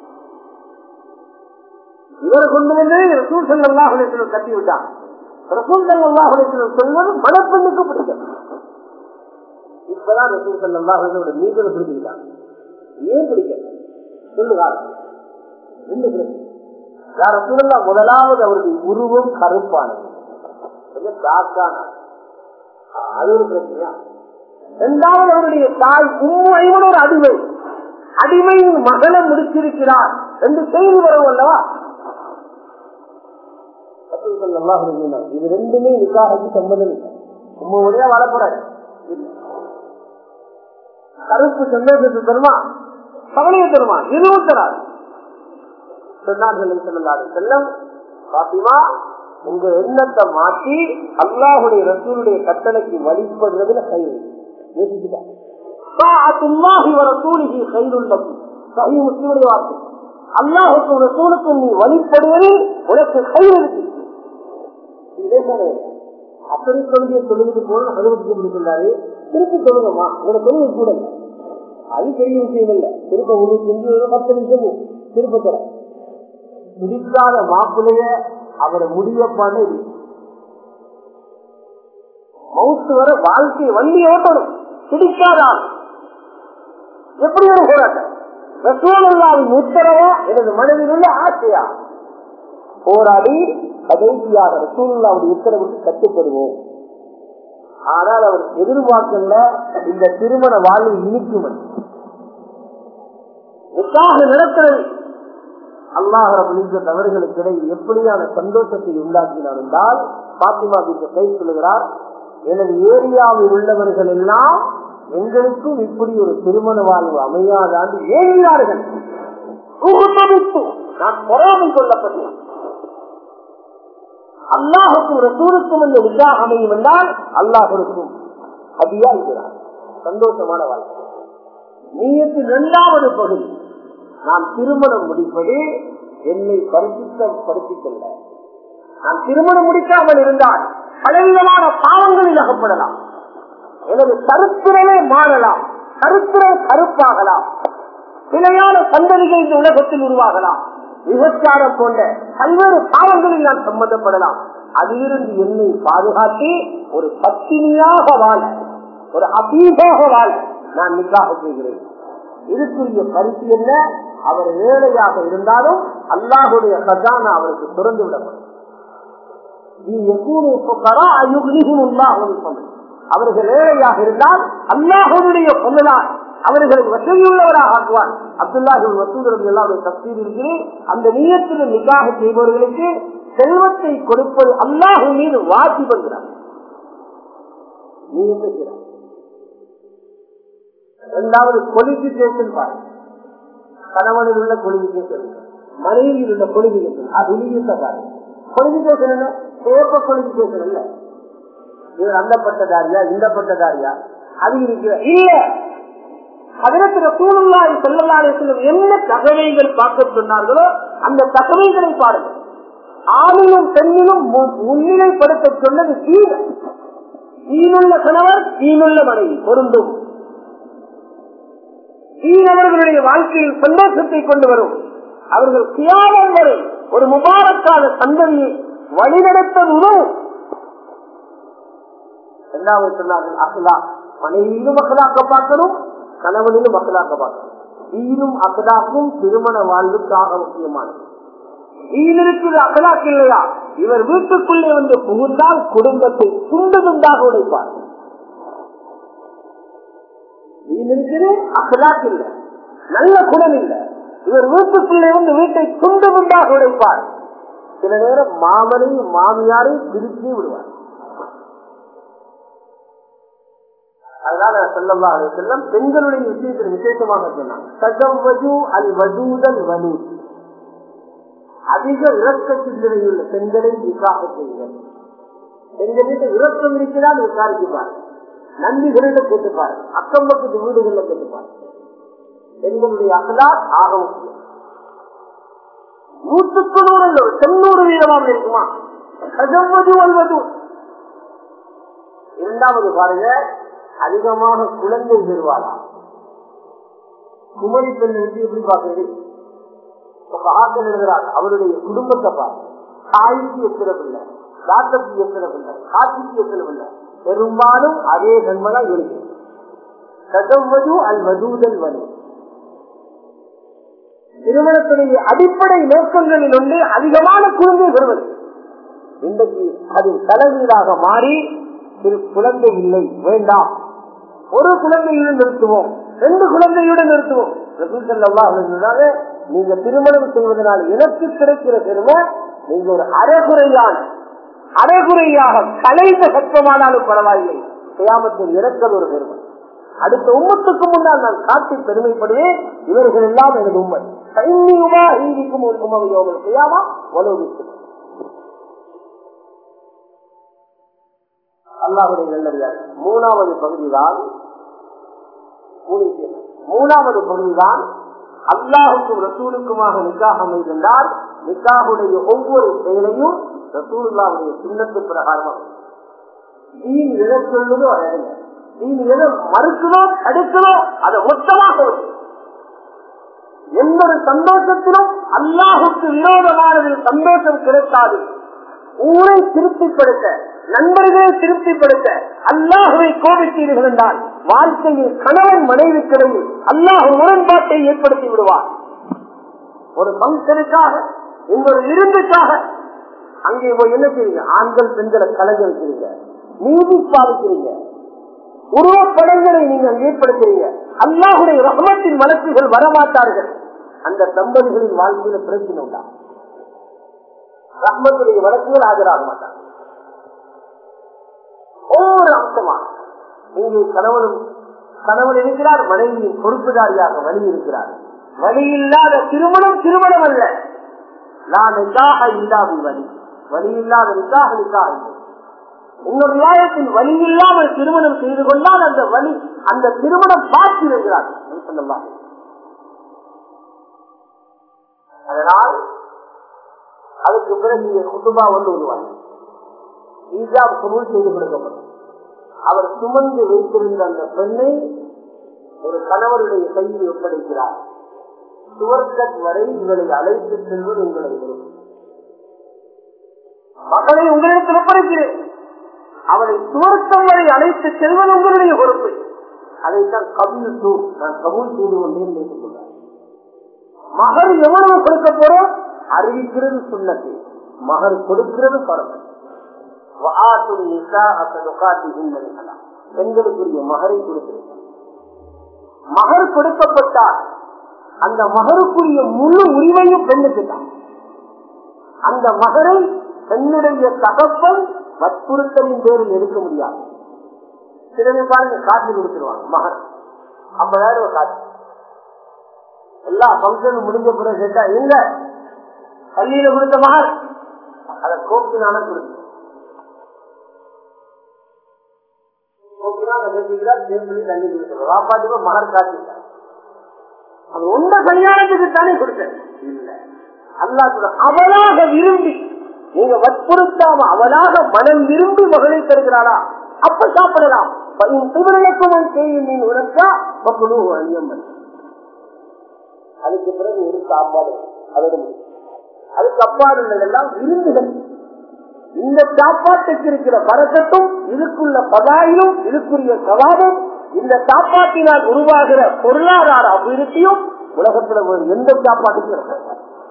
இவரை கொண்டு வந்து ரசூல் ஸல்லல்லாஹு அலைஹி வஸல்லம் கட்டி விட்டான். ரசூல் ஸல்லல்லாஹு அலைஹி வஸல்லம் சொல்வது மணப்பெண்ணுக்கு பிடிக்கும். இப்பதான் ரசூல் ஸல்லல்லாஹு அலைஹி வஸல்லம் மீது பிடிச்சிருக்காங்க. ஏன் பிடிக்க சொல்லுவார்? 2 பிரச்சனை. யார் ரசூலுல்லாஹ்? முதலாவது அவருடைய உருவம் கருப்பானது, கொஞ்சம் டார்க்கான, அது ஒரு பிரச்சனையா? 2வது அவருடைய தாய் உம்மு ஐமன் ஒரு அடிமை, அடிமையின் மகளை முடிச்சிருக்கிறார் என்று செய்தி வரும் அல்லவா? இது 2மே நிக்காஹுக்கு சம்பந்தம் இல்லை. உம்முடைய வரக்கூடாது. கருப்பு சந்தோஷத்தை தருமா, கவலையை தருமா? இதுவும் தராது. செல்லம் பாத்திமா, உங்க எண்ணத்தை மாற்றி அல்லாஹுடைய ரசூலுடைய கட்டளைக்கு வழிபடுறதுல கைது. வார்த்தை, அல்லாஹுக்கும் ரசூலுக்கும் நீ வழிபடுவதில் உனக்கு கைது இருக்கு. அப்படி தொழுகையை தொழுது போல அனுபவிச்சு சொன்னாரு. திருப்பி தொழுகமா, உங்களோட தொழுகை கூட இல்லை, அது பெரிய விஷயம் இல்லை. திருப்ப ஒரு செஞ்சு 10 நிமிஷமும் திருப்ப தர பிடிக்காத மாப்பிளைய அவரை முடியப்பாடு மவுத்து வர வாழ்க்கை வண்டி ஓட்டணும். பிடிக்காதான் எப்படி ஒரு போராட்டம்? ரசூலுல்லாஹின் உத்தரவா எனது மனதில் உள்ள ஆசையா? போராடி கடைசியாக ரசூலுல்லாஹின் உத்தரவுக்கு கட்டுப்படுவோம். ஆனால் அவர் எதிர்பார்க்கல இந்த திருமண வாழ்வு இனிக்கும். நிக்காஹ் நடக்கிறது. அல்லாஹ் ரப்பல் இஸ்ஸத் அவர்களுக்கு இடையில் எப்படியான சந்தோஷத்தை உண்டாக்கினார் என்றால், பாத்திமா பின்த் கைஸ் சொல்லுகிறார், எனது ஏரியாவில் உள்ளவர்கள் எல்லாம் எங்களுக்கும் இப்படி ஒரு திருமண வாழ்வு அமையாதாண்டு ஏறினார்கள். நான் பொறாமை கொள்ளப்பட்டேன். அல்லாஹுக்கும் ரசூலுக்கும் இந்த நிக்காஹ் அமையும் என்றால் அல்லாஹுக்கும் ஹதியா இருக்கிறார். சந்தோஷமான வாழ்க்கை. நீயத்தின் 2வது பகுதி, நான் திருமணம் முடிப்பது என்னை பரிசுத்தப்படுத்திக் கொள்ள. நான் திருமணம் முடிக்காமல் இருந்தால் பலவிதமான பாவங்களில் அகப்படலாம். எனது கருத்துரமே மாறலாம், கருத்துரம் கருப்பாகலாம், பிழையான சந்ததிகள் இந்த உலகத்தில் உருவாகலாம், விபச்சாரம் போன்ற பல்வேறு பாவங்களில் நான் சம்பந்தப்படலாம். அதிலிருந்து என்னை பாதுகாத்து ஒரு பத்தினியாக வாழ, ஒரு அபீதாக வாழ நான் நிக்காஹ் செய்கிறேன். இதுக்குரிய பரிசு என்ன? அவர் ஏழையாக இருந்தாலும் அல்லாஹுடைய கஜானா அவருக்கு திறந்து விடப்படும். அவர்கள் ஏழையாக இருந்தால் அல்லாஹுடைய பொருளால் அவர்களை வசதியுள்ளவராக ஆக்குவார். அப்துல்லாஹி மஸ்ஊத் ரலியல்லாஹு அன்ஹு தஃசீர் இருக்கிறது, அந்த நியத்தில் நிக்காஹ் செய்பவர்களுக்கு செல்வத்தை கொடுப்பது அல்லாஹ் மீது வாஜிப் என்கிறார். நியத்தை செய்கிறார். 2வது குவாலிஃபிகேஷன் பாருங்க. கணவனில் உள்ள குவாலிஃபிகேஷன், மனைவியில் உள்ள குவாலிஃபிகேஷன், அது பாருங்க. குவாலிஃபிகேஷன் என்ன? சேப்ப குவாலிஃபிகேஷன் இல்ல, இவர் அந்த பட்டதாரியா இந்த பட்டதாரியா அது இருக்கிற இல்ல. ஹஜ்ரத் ரசூலுல்லாஹி ஸல்லல்லாஹு அலைஹி வஸல்லம் என்ன தகவல்கள் பார்க்க சொன்னார்களோ அந்த தகவல்களை பாருங்கள். ஆணிலும் பெண்ணிலும் முன்னிலைப்படுத்த சொன்னது தீன். தீனுள்ள கணவர் தீனுள்ள மனைவி பொருந்தும். தீன் அவர்களுடைய வாழ்க்கையில் சந்தோஷத்தை கொண்டு வரும். அவர்கள் கியாமத் வரை ஒரு முபாரக்கான சந்ததியை வழிநடத்த உதவும். 2வது சொன்னார்கள் அஹ்லாக். மனைவியிலும் அஹ்லாக்க பார்க்கணும், கணவனிலும் அஹ்லாக்க பார்க்கணும். தீனும் அஹ்லாக்கும் திருமண வாழ்வுக்காக முக்கியமானது. தீன் இருக்குது, அஹ்லாக் இல்லையா, இவர் வீட்டுக்குள்ளே வந்து புகுந்தால் குடும்பத்தை துண்டு துண்டாக உடைப்பார். தீன் இருக்குது, அஹ்லாக் இல்லை, நல்ல குணம் இல்லை, இவர் வீட்டுக்குள்ளே வந்து வீட்டை துண்டு துண்டாக உடைப்பார். சில நேரம் மாமனையும் மாமியாரையும் பிரிச்சு விடுவார். அதனால ஸல்லல்லாஹு அலைஹி வஸல்லம் பெண்களுடைய விஷயத்தில் விசேஷமாக சொன்னாங்க, தஸவ்வஜு அல் வஜூதல் வலூத். அதிக இரக்க சிந்தனையுள்ள பெண்களை நிக்காஹ் செய்யுங்கள். பெண்களிடம் இரக்கம் இருக்கிறால் விசாரிச்சுப்பாரு, நன்றிகளிட கேட்டுப்பாரு, அக்கம் பக்கத்து வீடுகள்ல கேட்டுப்பாரு. பெண்களுடைய அகலாக் ஆக முக்கியம். 100க்கு 100 90% இருக்குமா? தஸவ்வஜு அல் வஜூத். 2வது பாருங்க, அதிகமாக குழந்தை பெறுவாரா? குமரி பெண் எப்படி பார்க்கிறது? எழுதுறார், அவருடைய குடும்பத்தை பாருங்க. தாய்க்கு எத்தனை பிள்ளை, தாத்தத்துக்கு எத்தனை பிள்ளை, காட்சிக்கு எத்தனை பிள்ளை, பெரும்பாலும் அதே நன்மையா இருக்கு. தஸவ்வஜு அல் வஜூதல் வலூத். திருமணத்துடைய அடிப்படை நோக்கங்களில் ஒன்று அதிகமான குழந்தை பெறுவது. இன்றைக்கு அது தலைவீடாக மாறி குழந்தை இல்லை வேண்டாம், ஒரு குழந்தையுடன் நிறுத்துவோம், 2 குழந்தையுடன் நிறுத்துவோம். ரசூல் ஸல்லல்லாஹு அலைஹி வஸல்லம், நீங்க திருமணம் செய்வதனால் எனக்கு கிடைக்கிற பெருமை நீங்க ஒரு அரைகுறையாக கலைந்த சட்டமானாலும் பரவாயில்லை, கியாமத்தில் இறக்கல் ஒரு பெருமை. அடுத்த உம்மத்துக்கு முன்னால் நான் காட்டி பெருமைப்படுவேன், இவர்கள் எல்லாம் எனது உண்மை. சைன்யமா ஈதிக்கும் ஒரு உமவையோமல் கியாமா வலோவித்து. அல்லாஹ்வுடைய நல்லடியார் 3வது பகுதிதான் அல்லாஹுக்கும் ரசூலுக்குமாக நிக்காஹ் அமைந்தால் நிக்காஹுடைய ஒவ்வொரு செயலையும் ரசூலுல்லாஹ்வுடைய சுன்னத்து பிரகாரம். தீன் எதை சொல்லுதோ அதை, தீன் எதை மறுக்கிறோ தடுக்கிறோ அதை மொத்தமாக. எந்த ஒரு சந்தோஷத்திலும் அல்லாஹுக்கு விரோதமானதில் சந்தோஷம் கிடைக்காது. ஊரை திருப்திப்படுத்த, நண்பர்களை திருப்திப்படுத்த அல்லாஹுவை கோபித்தீர்கள் என்றால் வாழ்க்கையில் கணவன் மனைவிக்கிடையில் அல்லாஹ் முரண்பாட்டை ஏற்படுத்தி விடுவார். ஒரு பங்கனுக்காக, இன்னொரு விருந்துக்காக அங்கே போய் என்ன செய்யுங்க? ஆண்கள் பெண்களை கலங்க வைக்கிறீங்க, நீதி பாதிக்கிறீங்க, உருவப்படங்களை நீங்கள் ஏற்படுத்துறீங்க. அல்லாஹுடைய ரஹ்மத்தின் மலக்குகள் வரமாட்டார்கள். அந்த தம்பதிகளின் வாழ்க்கையில பிரச்சனை உண்டா? ரஹ்மத்துடைய வழக்குகள் ஆஜராக மாட்டாங்க. ஒவ்வொரு அம்சமா இங்கே கணவன் இருக்கிறார், மனைவியின் பொறுப்புதாரியாக வழி இருக்கிறார். வழி இல்லாத திருமணம் திருமணம் அல்ல. நான் நிக்காக இல்லாத வழி இல்லாத நிக்காக நிக்காக. இன்னொரு நியாயத்தின் வழி இல்லாமல் திருமணம் செய்து கொண்டால் அந்த வழி அந்த திருமணம் பார்த்து இருக்கிறார். அதனால் அதுக்கு பிறகு இங்கே குதுபா ஒன்று வருவாங்க. ஈஜாப் கபூல் செய்து கொடுக்கப்படும். அவர் சுமந்து வைத்திருந்த அந்த பெண்ணை ஒரு கணவருடைய கையில் ஒப்படைக்கிறார். சுவர்க்கத் வரை இவரை அழைத்து செல்வது உங்களுடைய பொறுப்பு. மகளை உங்களிடத்தில் ஒப்படைக்கிறேன், அவரை சுவர்க்கம் வரை அழைத்து செல்வது உங்களுடைய பொறுப்பு. அதைத்தான் கபீல் தூ, நான் கபூல் செய்து கொண்டேன் நினைத்துக் கொண்டார். மகர் எவ்வளவு கொடுக்க போறோம் அறிவிக்கிறது சுன்னத்து, மகர் கொடுக்கிறது பரப்பு. பெண்களுக்குரிய மகரை கொடுத்திருக்கிறார். மகர் கொடுக்கப்பட்டால் அந்த மகருக்குரிய முழு உரிமையும் பெண்ணுக்கு தான். அந்த மகரை பெண்ணுடைய தகப்பன் வற்புறுத்தலின் பேரில் எடுக்க முடியாது. சிலரை பாருங்க காட்சி கொடுத்துருவாங்க மகர் 50,000 காட்சி. எல்லா பங்கனும் முடிஞ்ச பிறகு கேட்டா இல்ல பள்ளியில கொடுத்த மகர் அதை கோப்பினான கொடுத்து தண்ணி கொடுத்துருவோம். வாப்பாட்டுக்கு மகர் காட்சிட்டார். அது உண்ட கல்யாணத்துக்கு தானே கொடுத்தேன் இல்ல. அல்லாஹ் அவளாக விரும்பி, நீங்க வற்புறுத்தாம அவளாக மனம் விரும்பி மகளை தருகிறாளா அப்ப சாப்பிடலாம். அதுக்கு பிறகு ஒரு சாப்பாடு அதோட அதுக்கு அப்பாடு உள்ளதெல்லாம் விருந்துகள். இந்த சாப்பாட்டுக்கு இருக்கிற பரக்கத்தும் இதுக்குள்ள பதாயிலும் இதுக்குரிய சவாபம் இந்த சாப்பாட்டினால் உருவாகிற பொருளாதார அபிவிருத்தியும் உலகத்துல ஒரு எந்த சாப்பாட்டுக்கும் இருக்க.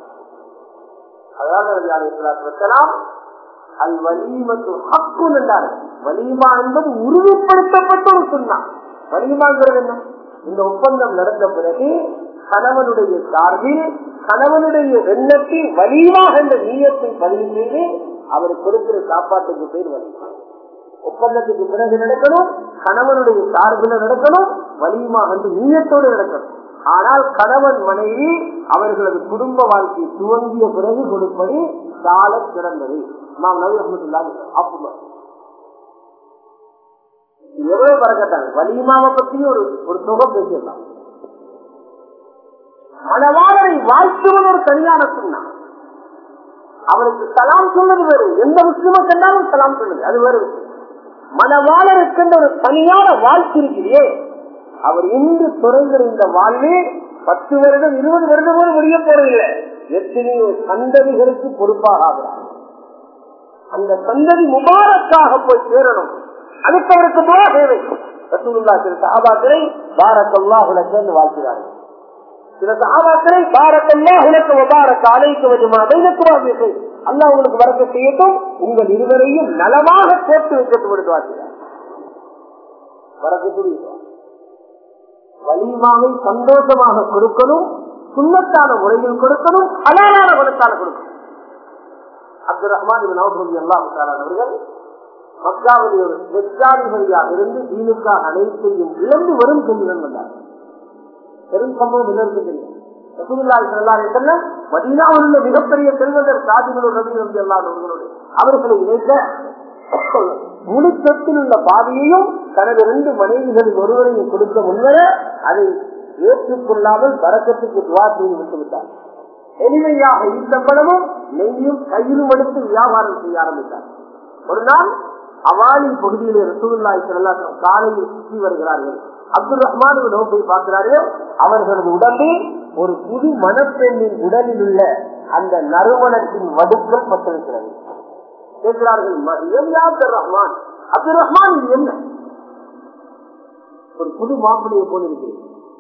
அதனால் அல் வலீமத்து ஹக்கு என்றார். வலீமா என்பது உறுதிப்படுத்தப்பட்ட ஒரு சுன்னா. வலீமாங்கிறது என்ன? இந்த ஒப்பந்தம் நடந்த பிறகு கணவனுடைய சார்பில் கணவனுடைய எண்ணத்தில் வலீமா என்ற நீயத்தை பதிவு செய்து அவர் கொடுக்கிற சாப்பாட்டுக்கு பேர் வலீமா. ஒப்பந்தத்துக்கு பிறகு நடக்கணும், கணவனுடைய சார்பில் நடக்கணும், வலீமா என்று நீயத்தோடு நடக்கணும். ஆனால் கணவன் மனைவி அவர்களது குடும்ப வாழ்க்கை துவங்கிய பிறகு கொடுப்பது சால சிறந்தது. எவ்வளவு பறக்கட்டாங்க. வலிமாவை பத்தி ஒரு தொகை பேசிடலாம். மணவாளரை வாழ்த்துவது ஒரு தனியான சொன்னா, அவருக்கு சலாம் சொன்னது வேறு. எந்த முஸ்லிமை கண்டாலும் சலாம் சொன்னது அது வேறு. மணவாளருக்கு ஒரு தனியான வாழ்த்து இருக்கிறே. அவர் இன்று தொடங்குகிற இந்த வாழ்வு 10 வருடம் 20 வருடம் போது முடிய போறதில்லை. எத்தனையோ சந்ததிகளுக்கு பொறுப்பாக ஆகிறார். அந்த சந்ததி முபாரக்காக போய் சேரணும். அதுக்கு அவருக்கு துஆ தேவை. ரசூலுல்லாஹி சில சஹாபாக்களை பாரக்கல்லாஹு லக என்று வாழ்த்துகிறார்கள். சில சஹாபாக்களை பாரக்கல்லாஹு லக வ பாரக அலைக வ ஜமா பைனகுமா பிஹை, அல்லாஹ் உங்களுக்கு பரக்கத் செய்யட்டும், உங்கள் இருவரையும் நலமாக சேர்த்து வைக்கட்டும் என்று வாழ்த்துகிறார். பரக்கத்துடைய துஆ. வலிமாவை சந்தோஷமாக கொடுக்கணும், சுன்னத்தான முறையில் கொடுக்கணும், ஹலாலான குணத்தான கொடுக்கணும். அப்துல் ரஹ்மான் இப்னு அவ்ஃப் ரலியல்லாஹு தஆலா அவர்கள் மக்காவுடைய ஒரு வெற்றாதிபதியாக இருந்து தீனுக்காக அனைத்தையும் இழந்து வரும் செல்வன் வந்தார். பெரும் சம்பவம் எல்லாருக்கும் தெரியும். ரசூலுல்லாஹி ஸல்லல்லாஹு அலைஹி வஸல்லம் மதீனாவில் உள்ள மிகப்பெரிய செல்வந்தர் சாதிபுல் ரபீ ரலியல்லாஹு அவர்களோடு அவர்களை இணைக்க முழு சொத்தில் உள்ள பாவியையும் தனது 2 மனைவிகளில் ஒருவரையும் கொடுக்க முன்வர அதை ஏற்றுக்கொள்ளாமல் பரக்கத்துக்கு துவா செய்து விட்டுவிட்டார். எளிமையாக இந்த பணமும் நெய்யும் கையிலும் எடுத்து வியாபாரம் செய்ய ஆரம்பித்தார். ஒரு நாள் அவாலி பகுதியிலே ரசூலுல்லாஹி ஸல்லல்லாஹு அலைஹி வஸல்லம் காலையில் சுற்றி வருகிறார்கள். அப்துல் ரஹ்மான் நோக்கை பார்க்கிறார்கள். அவர்களது உடம்பில் ஒரு புது மணப்பெண்ணின் உடலில் உள்ள அந்த நறுமணத்தின் வடுக்கள் பட்டிருக்கிறது. கேட்கிறார்கள், அப்துல் ரஹ்மான், அப்துல் ரஹ்மான் இது என்ன? ஒரு புது மாப்பிள்ளையை போல இருக்கிறேன்.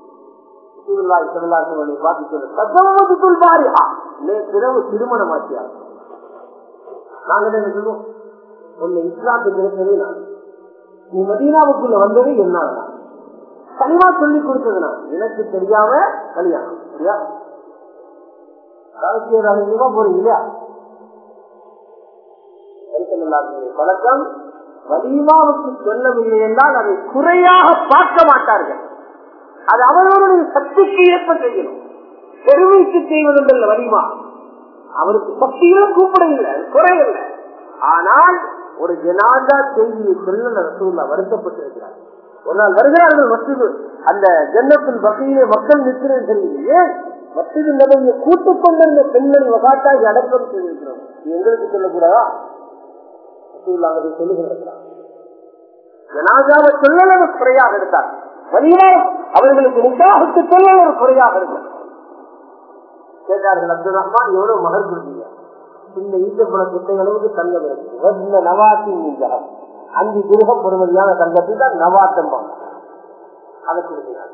திருமணம் ஆச்சியார். நாங்கள் என்ன சொல்லுவோம், உன்னை இஸ்லாத்துக்கு இருக்கிறதே நான், நீ மதீனாவுக்குள்ள வந்தது என்ன, கனிமா சொல்லி கொடுத்தது நான், எனக்கு தெரியாம கல்யாணம் சரியா? போறீங்க பழக்கம். வலிமாவுக்கு சொல்லவில்லை என்றால் அதை குறையாக பார்க்க மாட்டார்கள். அது அவர்களுடைய சக்திக்கு ஏற்ப செய்யணும். பெருமைக்கு செய்வதில்லை வலிமா. அவருக்கு சக்தியில கூப்பிடவில்லை, குறையில்லை. ஆனால் ஒரு ஜனாதா செய்தியை சொல்ல ரசூலுல்லாஹ் வருத்தப்பட்டிருக்கிறார். ஒரு நாள் வருகிறார்கள் மஸ்ஜிது, அந்த ஜன்னத்துல் பகீயிலே மக்கள் நிற்கிறேன் சொல்லியே மஸ்ஜிது நபவியை கூட்டுக் கொண்டிருந்த பெண்களை வகாட்டாகி அடக்கம் செய்திருக்கிறோம். எங்களுக்கு சொல்லக்கூடாதா? ரசூலுல்லாஹ் சொல்லுகிறார். ஜனாதாவை சொல்லல குறையாக எடுத்தார். வலிமா அவர்களுக்கு நிக்காஹுக்கு சொல்லல ஒரு குறையாக எடுத்தார். கேட்டார்கள், அப்துல் ரஹ்மான் எவ்வளவு மகர் கொடுத்தீங்க? இந்த ஈட்டப்பட குட்டை அளவுக்கு தங்கம் இருக்கு. நவாத்தின் 5 திருக பொறுமதியான தங்கத்தில் தான் நவாத்தம் அதை கொடுத்தீங்க.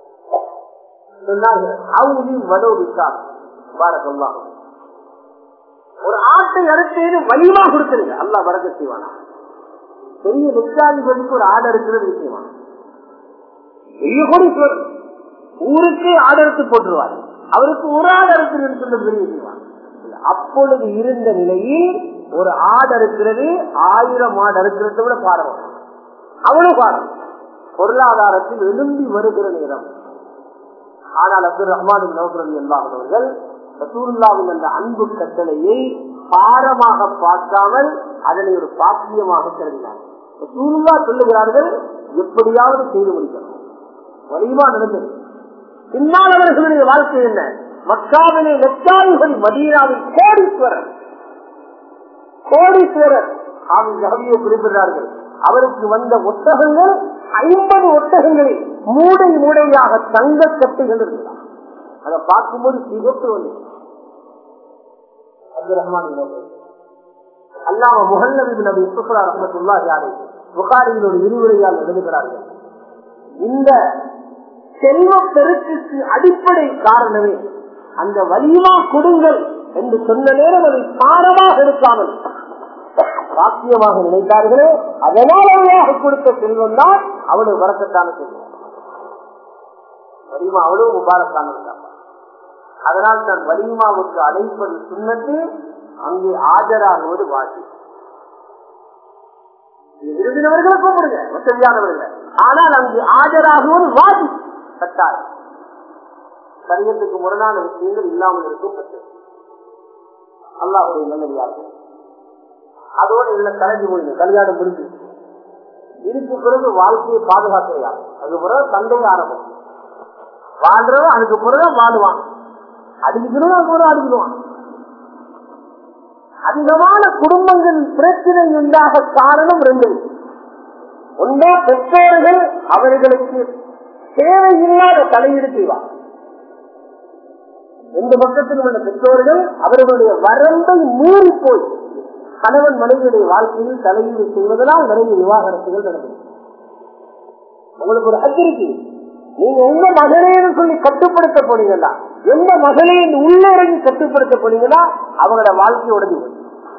ஒரு ஆட்டை அறுத்து வலிமா கொடுத்துருங்க, அல்லாஹ் பரக்கத் செய்வானா. பெரிய லட்சாதிபதிக்கு ஒரு ஆடை இருக்கிறது விஷயமா, பெரிய கோடீஸ்வரர் ஊருக்கு ஆடெடுத்து போட்டுருவாரு. அவருக்கு ஒரு ஆடு அறுக்கிறது சொல்ல பெரிய விஷயமா. அப்பொழுது இருந்த நிலையில் ஒரு ஆடு அறுக்கிறது 1000 ஆடு அறுக்கிறத விட பாரம், அவ்வளவு பாரம். பொருளாதாரத்தில் எழும்பி வருகிற நேரம். ஆனால் அப்துல் ரஹ்மான் அவர்கள் ரசூலுல்லாஹ்வின் அந்த அன்பு கட்டளையை பாரமாக பார்க்காமல் அதனை ஒரு பாக்கியமாக கருதினார். ரசூலுல்லாஹ் சொல்லுகிறார்கள், எப்படியாவது செய்து முடிக்கணும். வலிமா நடந்தது. பின்னால் அவர்களுடைய வாழ்க்கை என்ன? மக்காவிலே லட்சாதிபதி, மதீனாவில் கோடீஸ்வரர். குறிப்பிடுகிறார்கள். அவருக்கு வந்த ஒட்டகங்கள் 50 ஒட்டகங்களில் மூடை மூடையாக தங்க கட்டுகள் இருந்தார். அதை பார்க்கும்போது சிகப்பு வந்து அப்துல் ரஹ்மான் அல்லாம முஹல்லத் நபி சுக்ரா ரஹ்மத்துல்லாஹி அலைஹி புகாரியில் ஒரு விரிவுரையால் எழுதுகிறார்கள். இந்த செல்வ பெருக்குக்கு அடிப்படை காரணமே அந்த வலிமா கொடுங்கள் என்று சொன்ன நேரம் அதை பாரமாக எடுக்காமல் வாக்கியமாக நினைத்தார்களே, அதனால் அவர்களாக கொடுத்த செல்வம் தான் அவ்வளவு வரக்கத்தான செல்வம். வலிமா அவ்வளவு முபாரக்கான. அதனால் தான் வலிமாவுக்கு அழைப்பது சுன்னத்து, அங்கே ஆஜராகுவது வாசி. விரும்பினவர்களை கூப்பிடுங்க, வசதியானவர்கள். ஆனால் அங்கு ஆஜராகுவது வாசி, கட்டாயம். சரியத்துக்கு முரணான விஷயங்கள் இல்லாமல் இருக்கும் பட்சம் அல்லாஹ்வுடைய நல்லடியார்கள். அதோடு இல்லை கலைஞ்சு போயிடும், கல்யாணம் முடிஞ்சு இதுக்கு பிறகு வாழ்க்கையை பாதுகாக்கிறார். அதுக்கு பிறகு சண்டையை ஆரம்பம். வாழ்றவன் அதுக்கு பிறகு வாழுவான், அடிக்கணும் அதுக்கு பிறகு அடிக்கணுவான். அதிகமான குடும்பங்கள் பிரச்சனை உண்டாக காரணம் 2. ஒன்றே பெற்றோர்கள் அவர்களுக்கு தேவையில்லாத தலையீடு செய்வார். 2 பக்கத்திலும் உள்ள பெற்றோர்கள் அவர்களுடைய வரம்பை மீறி போய் கணவன் மனைவியுடைய வாழ்க்கையில் தலையீடு செய்வதனால் நிறைய விவாகரத்துகள் நடந்தது. உங்களுக்கு ஒரு ஹஜ் இருக்கு, நீங்க எந்த மகளேன்னு சொல்லி கட்டுப்படுத்த போனீங்கன்னா, எந்த மகளையும் உள்ளிறங்கி கட்டுப்படுத்த போனீங்கன்னா அவங்களோட வாழ்க்கை உடனே போய்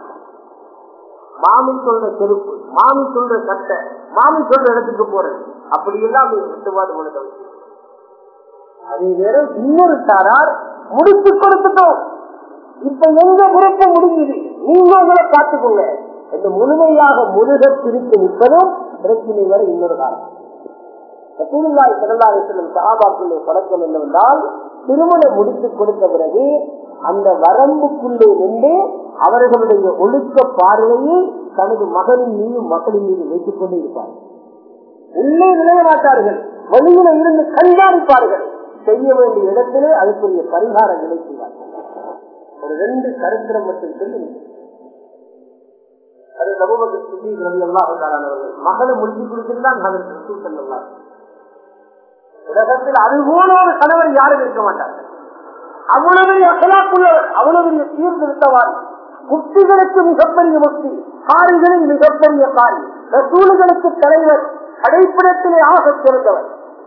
மாமி சொல்ற செருப்பு, மாமி சொல்ற சட்டை, மாமி சொல்ற இடத்துக்கு போறது, அப்படி எல்லாம் கட்டுப்பாடு போல தவிர்த்து. அதே நேரம் இன்னொரு சாரார் முடிச்சு கொடுத்துட்டோம், இப்ப எங்க பொறுப்பு முடிஞ்சது, நீங்க உங்களை பார்த்துக்கோங்க என்று முழுமையாக முருக திருப்பி நிற்பதும் பிரச்சனை வரை இன்னொரு காரணம். ரசூலுல்லாஹி ஸல்லல்லாஹு அலைஹி வஸல்லம் சஹாபாக்களுடைய பழக்கம் என்னவென்றால், திருமணம் முடித்துக் கொடுத்த பிறகு அந்த வரம்புக்குள்ளே நின்று அவர்களுடைய ஒழுக்க பார்வையை தனது மகனின் மீது மகளின் மீது வைத்துக் கொண்டே இருப்பார்கள். உள்ளே விளைய மாட்டார்கள், வெளியில இருந்து கண்காணிப்பார்கள். செய்ய வேண்டிய இடத்திலே அதுக்குரிய பரிகாரங்களை செய்வார்கள். ஒரு 2 சரித்திரம் மட்டும் சொல்லி, அது அபூபக்கர் சித்தீக் ரலியல்லாஹு தஆலா அவர்கள் மகளை முடிச்சு கொடுத்திருந்தால் ஹஜ்ரத் ரசூல் ஸல்லல்லாஹு அலைஹி வஸல்லம் உலகத்தில் அது போல ஒரு கணவர் யாரும் இருக்க மாட்டார்கள். அவ்வளவு அகலாக்குள்ளவர், அவ்வளவு சீர்திருத்தவாதி, முக்திகளுக்கு மிகப்பெரிய முக்தி, காரிகளில் மிகப்பெரிய காரி, ரசூலுகளுக்கு தலைவர், கடைப்பிடத்திலே ஆக சிறந்தவர்.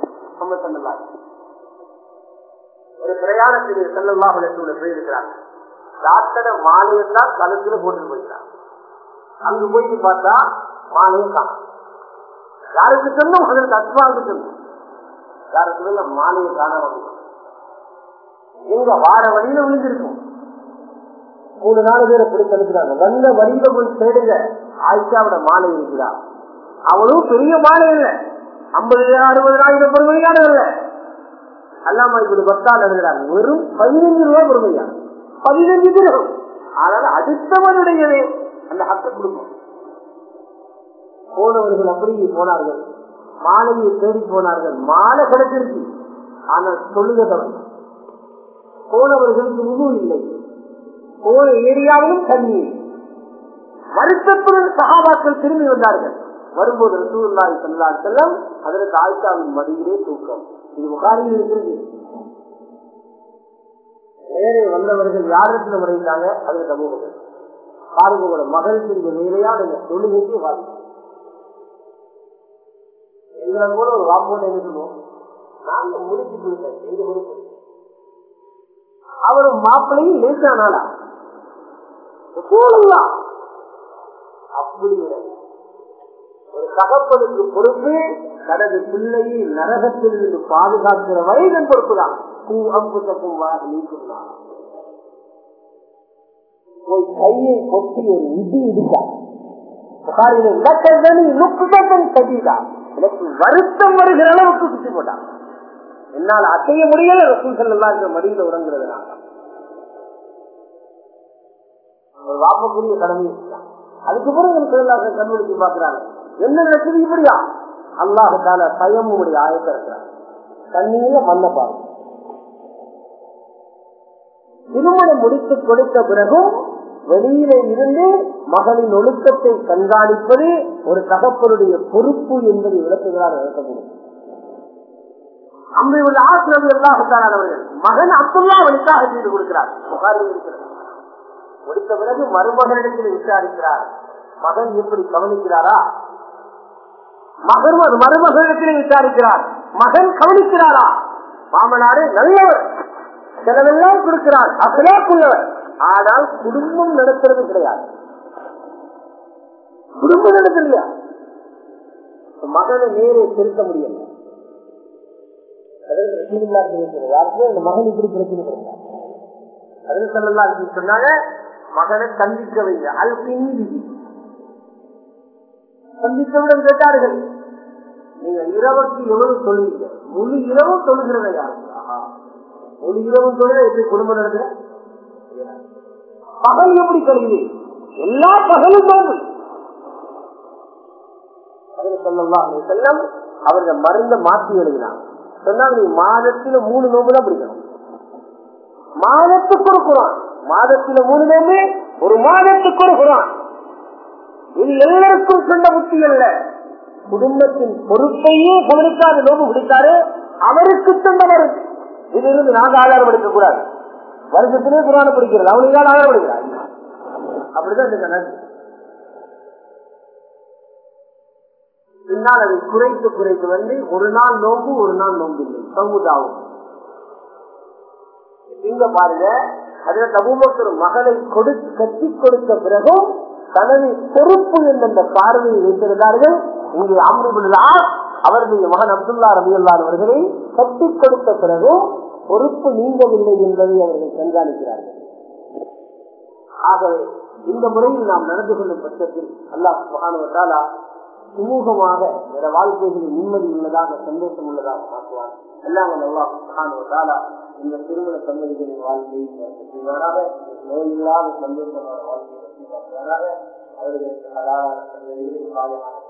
ஒரு பிரயாணத்தில் ஸல்லல்லாஹு அலைஹி வஸல்லம் போயிருக்கிறார். ராத்திர மாலையெல்லாம் கழுத்துல போட்டு போயிருக்கிறார். அங்கு போயிட்டு பார்த்தா மாலையை காணும். யாருக்கு சொன்னோம்? அதற்கு அஸ்மாவுக்கு சொன்னோம். யாருக்கு சொல்ல மாலையை காண எங்க வார வழியில விழுந்திருக்கும். 3-4 பேரை பிடித்து அனுப்புறாங்க. வந்த வழியில போய் தேடுங்க, ஆயிஷாவோட மாலை இருக்கிறார். அவளும் பெரிய மாலை இல்லை, 50,000-60,000 பொறுமையான இல்லை. அல்லாம இப்படி பத்தால் எழுதுறாங்க, வெறும் 15 ரூபாய் பொறுமையா, 15 தினம். ஆனால் அடுத்தவனுடையவே அந்த ஹக்கை கொடுக்கும். போனவர்கள் அப்படியே போனார்கள், மாலையை தேடி போனார்கள். மாலை கிடைச்சிருச்சு, ஆனால் சொல்லுகிறவன் போனவர்களுக்கு முழு இல்லை. போன ஏரியாவிலும் தண்ணி. வருத்தத்துடன் சஹாபாக்கள் திரும்பி வந்தார்கள். வரும்போது ரசூலுல்லாஹி ஸல்லல்லாஹு அலைஹி வஸல்லம் ஹஜ்ரத் ஆயிஷாவின் மடியிலே தூக்கம். இது புகாரியில் இருக்கிறது. நேரே வந்தவர்கள் யாருக்கு முறையிட்டாங்க? ஹஜ்ரத் அபூபக்கர். பாருங்களோட மகள் செஞ்ச வேலையா நீங்க தொழுகைக்கு வாதி. எங்களை கூட ஒரு வாப்போட என்ன சொல்லுவோம், நாங்க முடிச்சு கொடுத்தேன், எங்க முடிச்சு அவரும் மாப்பிள்ளையும் லேசானாலா அப்படி ஒரு தகப்பனுக்கு பொறுப்பு தனது பிள்ளையை நரகத்தில் இருந்து பாதுகாக்கிற வரைக்கும் பொறுப்புதான். போய் கையை கொட்டி ஒரு இடி இடித்தார். எனக்கு வருத்தம் வருகிற அளவுக்கு குத்தி போட்டான். என்னால் அசைய முடியல. ரசூல் ஸல்லல்லாஹு அலைஹி வஸல்லம் மடியில உறங்குறதுனால ஒரு வாப்பக்கூடிய கடமை இருக்கான். அதுக்கு பிறகு கண்வெளிச்சு பாக்குறாங்க, என்ன நடக்குது இப்படியா? அல்லாஹ் தஆலா தயம்முடைய ஆயத்தை இருக்கிறாங்க. தண்ணீர்ல மண்ண பாருங்க. திருமணம் முடித்து கொடுத்த பிறகும் வெளியில இருந்து மகளின் ஒழுக்கத்தை கண்காணிப்பது ஒரு தகப்பனுடைய பொறுப்பு என்பதை விளக்குகிறார். அம்மையுள்ள ஆசிரியர் எல்லாத்தானவர்கள் மகன் அப்துல்லா வழிக்காக செய்து கொடுக்கிறார். முடித்த பிறகு மருமகனிடத்தில் விசாரிக்கிறார், மகன் எப்படி கவனிக்கிறாரா? மருமகனிடத்தில் விசாரிக்கிறார், மகன் கவனிக்கிறாரா? மாமனாரு நல்லவர், செலவெல்லாம் கொடுக்கிறார், அசலாக்குள்ளவர். ஆனால் குடும்பம் நடத்துறது கிடையாது. குடும்பம் நடத்தலையா? மகனை நேரே திருத்த முடியல. யாருக்குமே இந்த மகன் இப்படி பிரச்சனை கொடுத்தார். அது சொல்லலாம் சொன்னாங்க, மகனை சந்திக்க வைங்க. சந்தித்தவுடன் கேட்டார்கள், நீங்க இரவுக்கு எவ்வளவு சொல்லுவீங்க? முழு இரவும் சொல்லுகிறத யாரு? முழு இரவும் சொல்லுங்க. எப்படி குடும்பம் நடத்துற? பகல் எப்படி கழுகுது? எல்லா பகலும் நோம்பு. செல்லம் அவர்கள் மருந்த மாற்றி எழுதினாங்க. சொன்னாங்க, நீ மாதத்தில 3 நோம்பு தான் பிடிக்கணும். மாதத்துக்கு ஒரு குரான், மாதத்தில 3 நோம்பு, ஒரு மாதத்துக்கு ஒரு குரான். இது எல்லாருக்கும் சொன்ன புத்தி அல்ல. குடும்பத்தின் பொறுப்பையே கவனிக்காத நோம்பு பிடித்தாரு, அவருக்கு சொந்த மருந்து. இதிலிருந்து நாங்க ஆதாரம் எடுக்க கூடாது. வருஷத்திலே குரான பிடிக்கிறது, அவனுக்கு ஆதாரம் எடுக்கிறார். அப்படிதான் இந்த கணக்கு. பின்னால் அதை குறைத்து வந்து ஒரு நாள் நோம்பு, ஒரு நாள் நோம்பு இல்லை, சமுதாவும். இங்க பாருங்க, ஹஜ்ரத் அபூபக்கர் மகளை கட்டி கொடுத்த பிறகும் தனது பொறுப்பு என்ற பார்வையை வைத்திருந்தார்கள். இங்கே அம்ர் இப்னு ஆஸ் அவருடைய மகன் அப்துல்லா ரலியல்லாஹு அன்ஹு அவர்களை கட்டி கொடுத்த பிறகும் பொறுப்பு நீங்கவில்லை என்பதை அவர்கள் கண்காணிக்கிறார்கள். ஆகவே இந்த முறையில் நாம் நடந்து கொள்ளும் பட்சத்தில் அல்லாஹ் சுப்ஹானஹு வ தஆலா சுமூகமாக என வாழ்க்கைகளில் நிம்மதி உள்ளதாக, சந்தோஷம் உள்ளதாக மாற்றுவார். எல்லாம் அல்லாஹ் சுப்ஹானஹு வ தஆலா இந்த திருமண சந்ததிகளின் வாழ்க்கையை செய்வாராக. நோயில்லாத சந்தோஷமான வாழ்க்கையை செய்வாராக. அவர்களுக்கு ஹலாலான சந்ததிகளில் சாலிஹான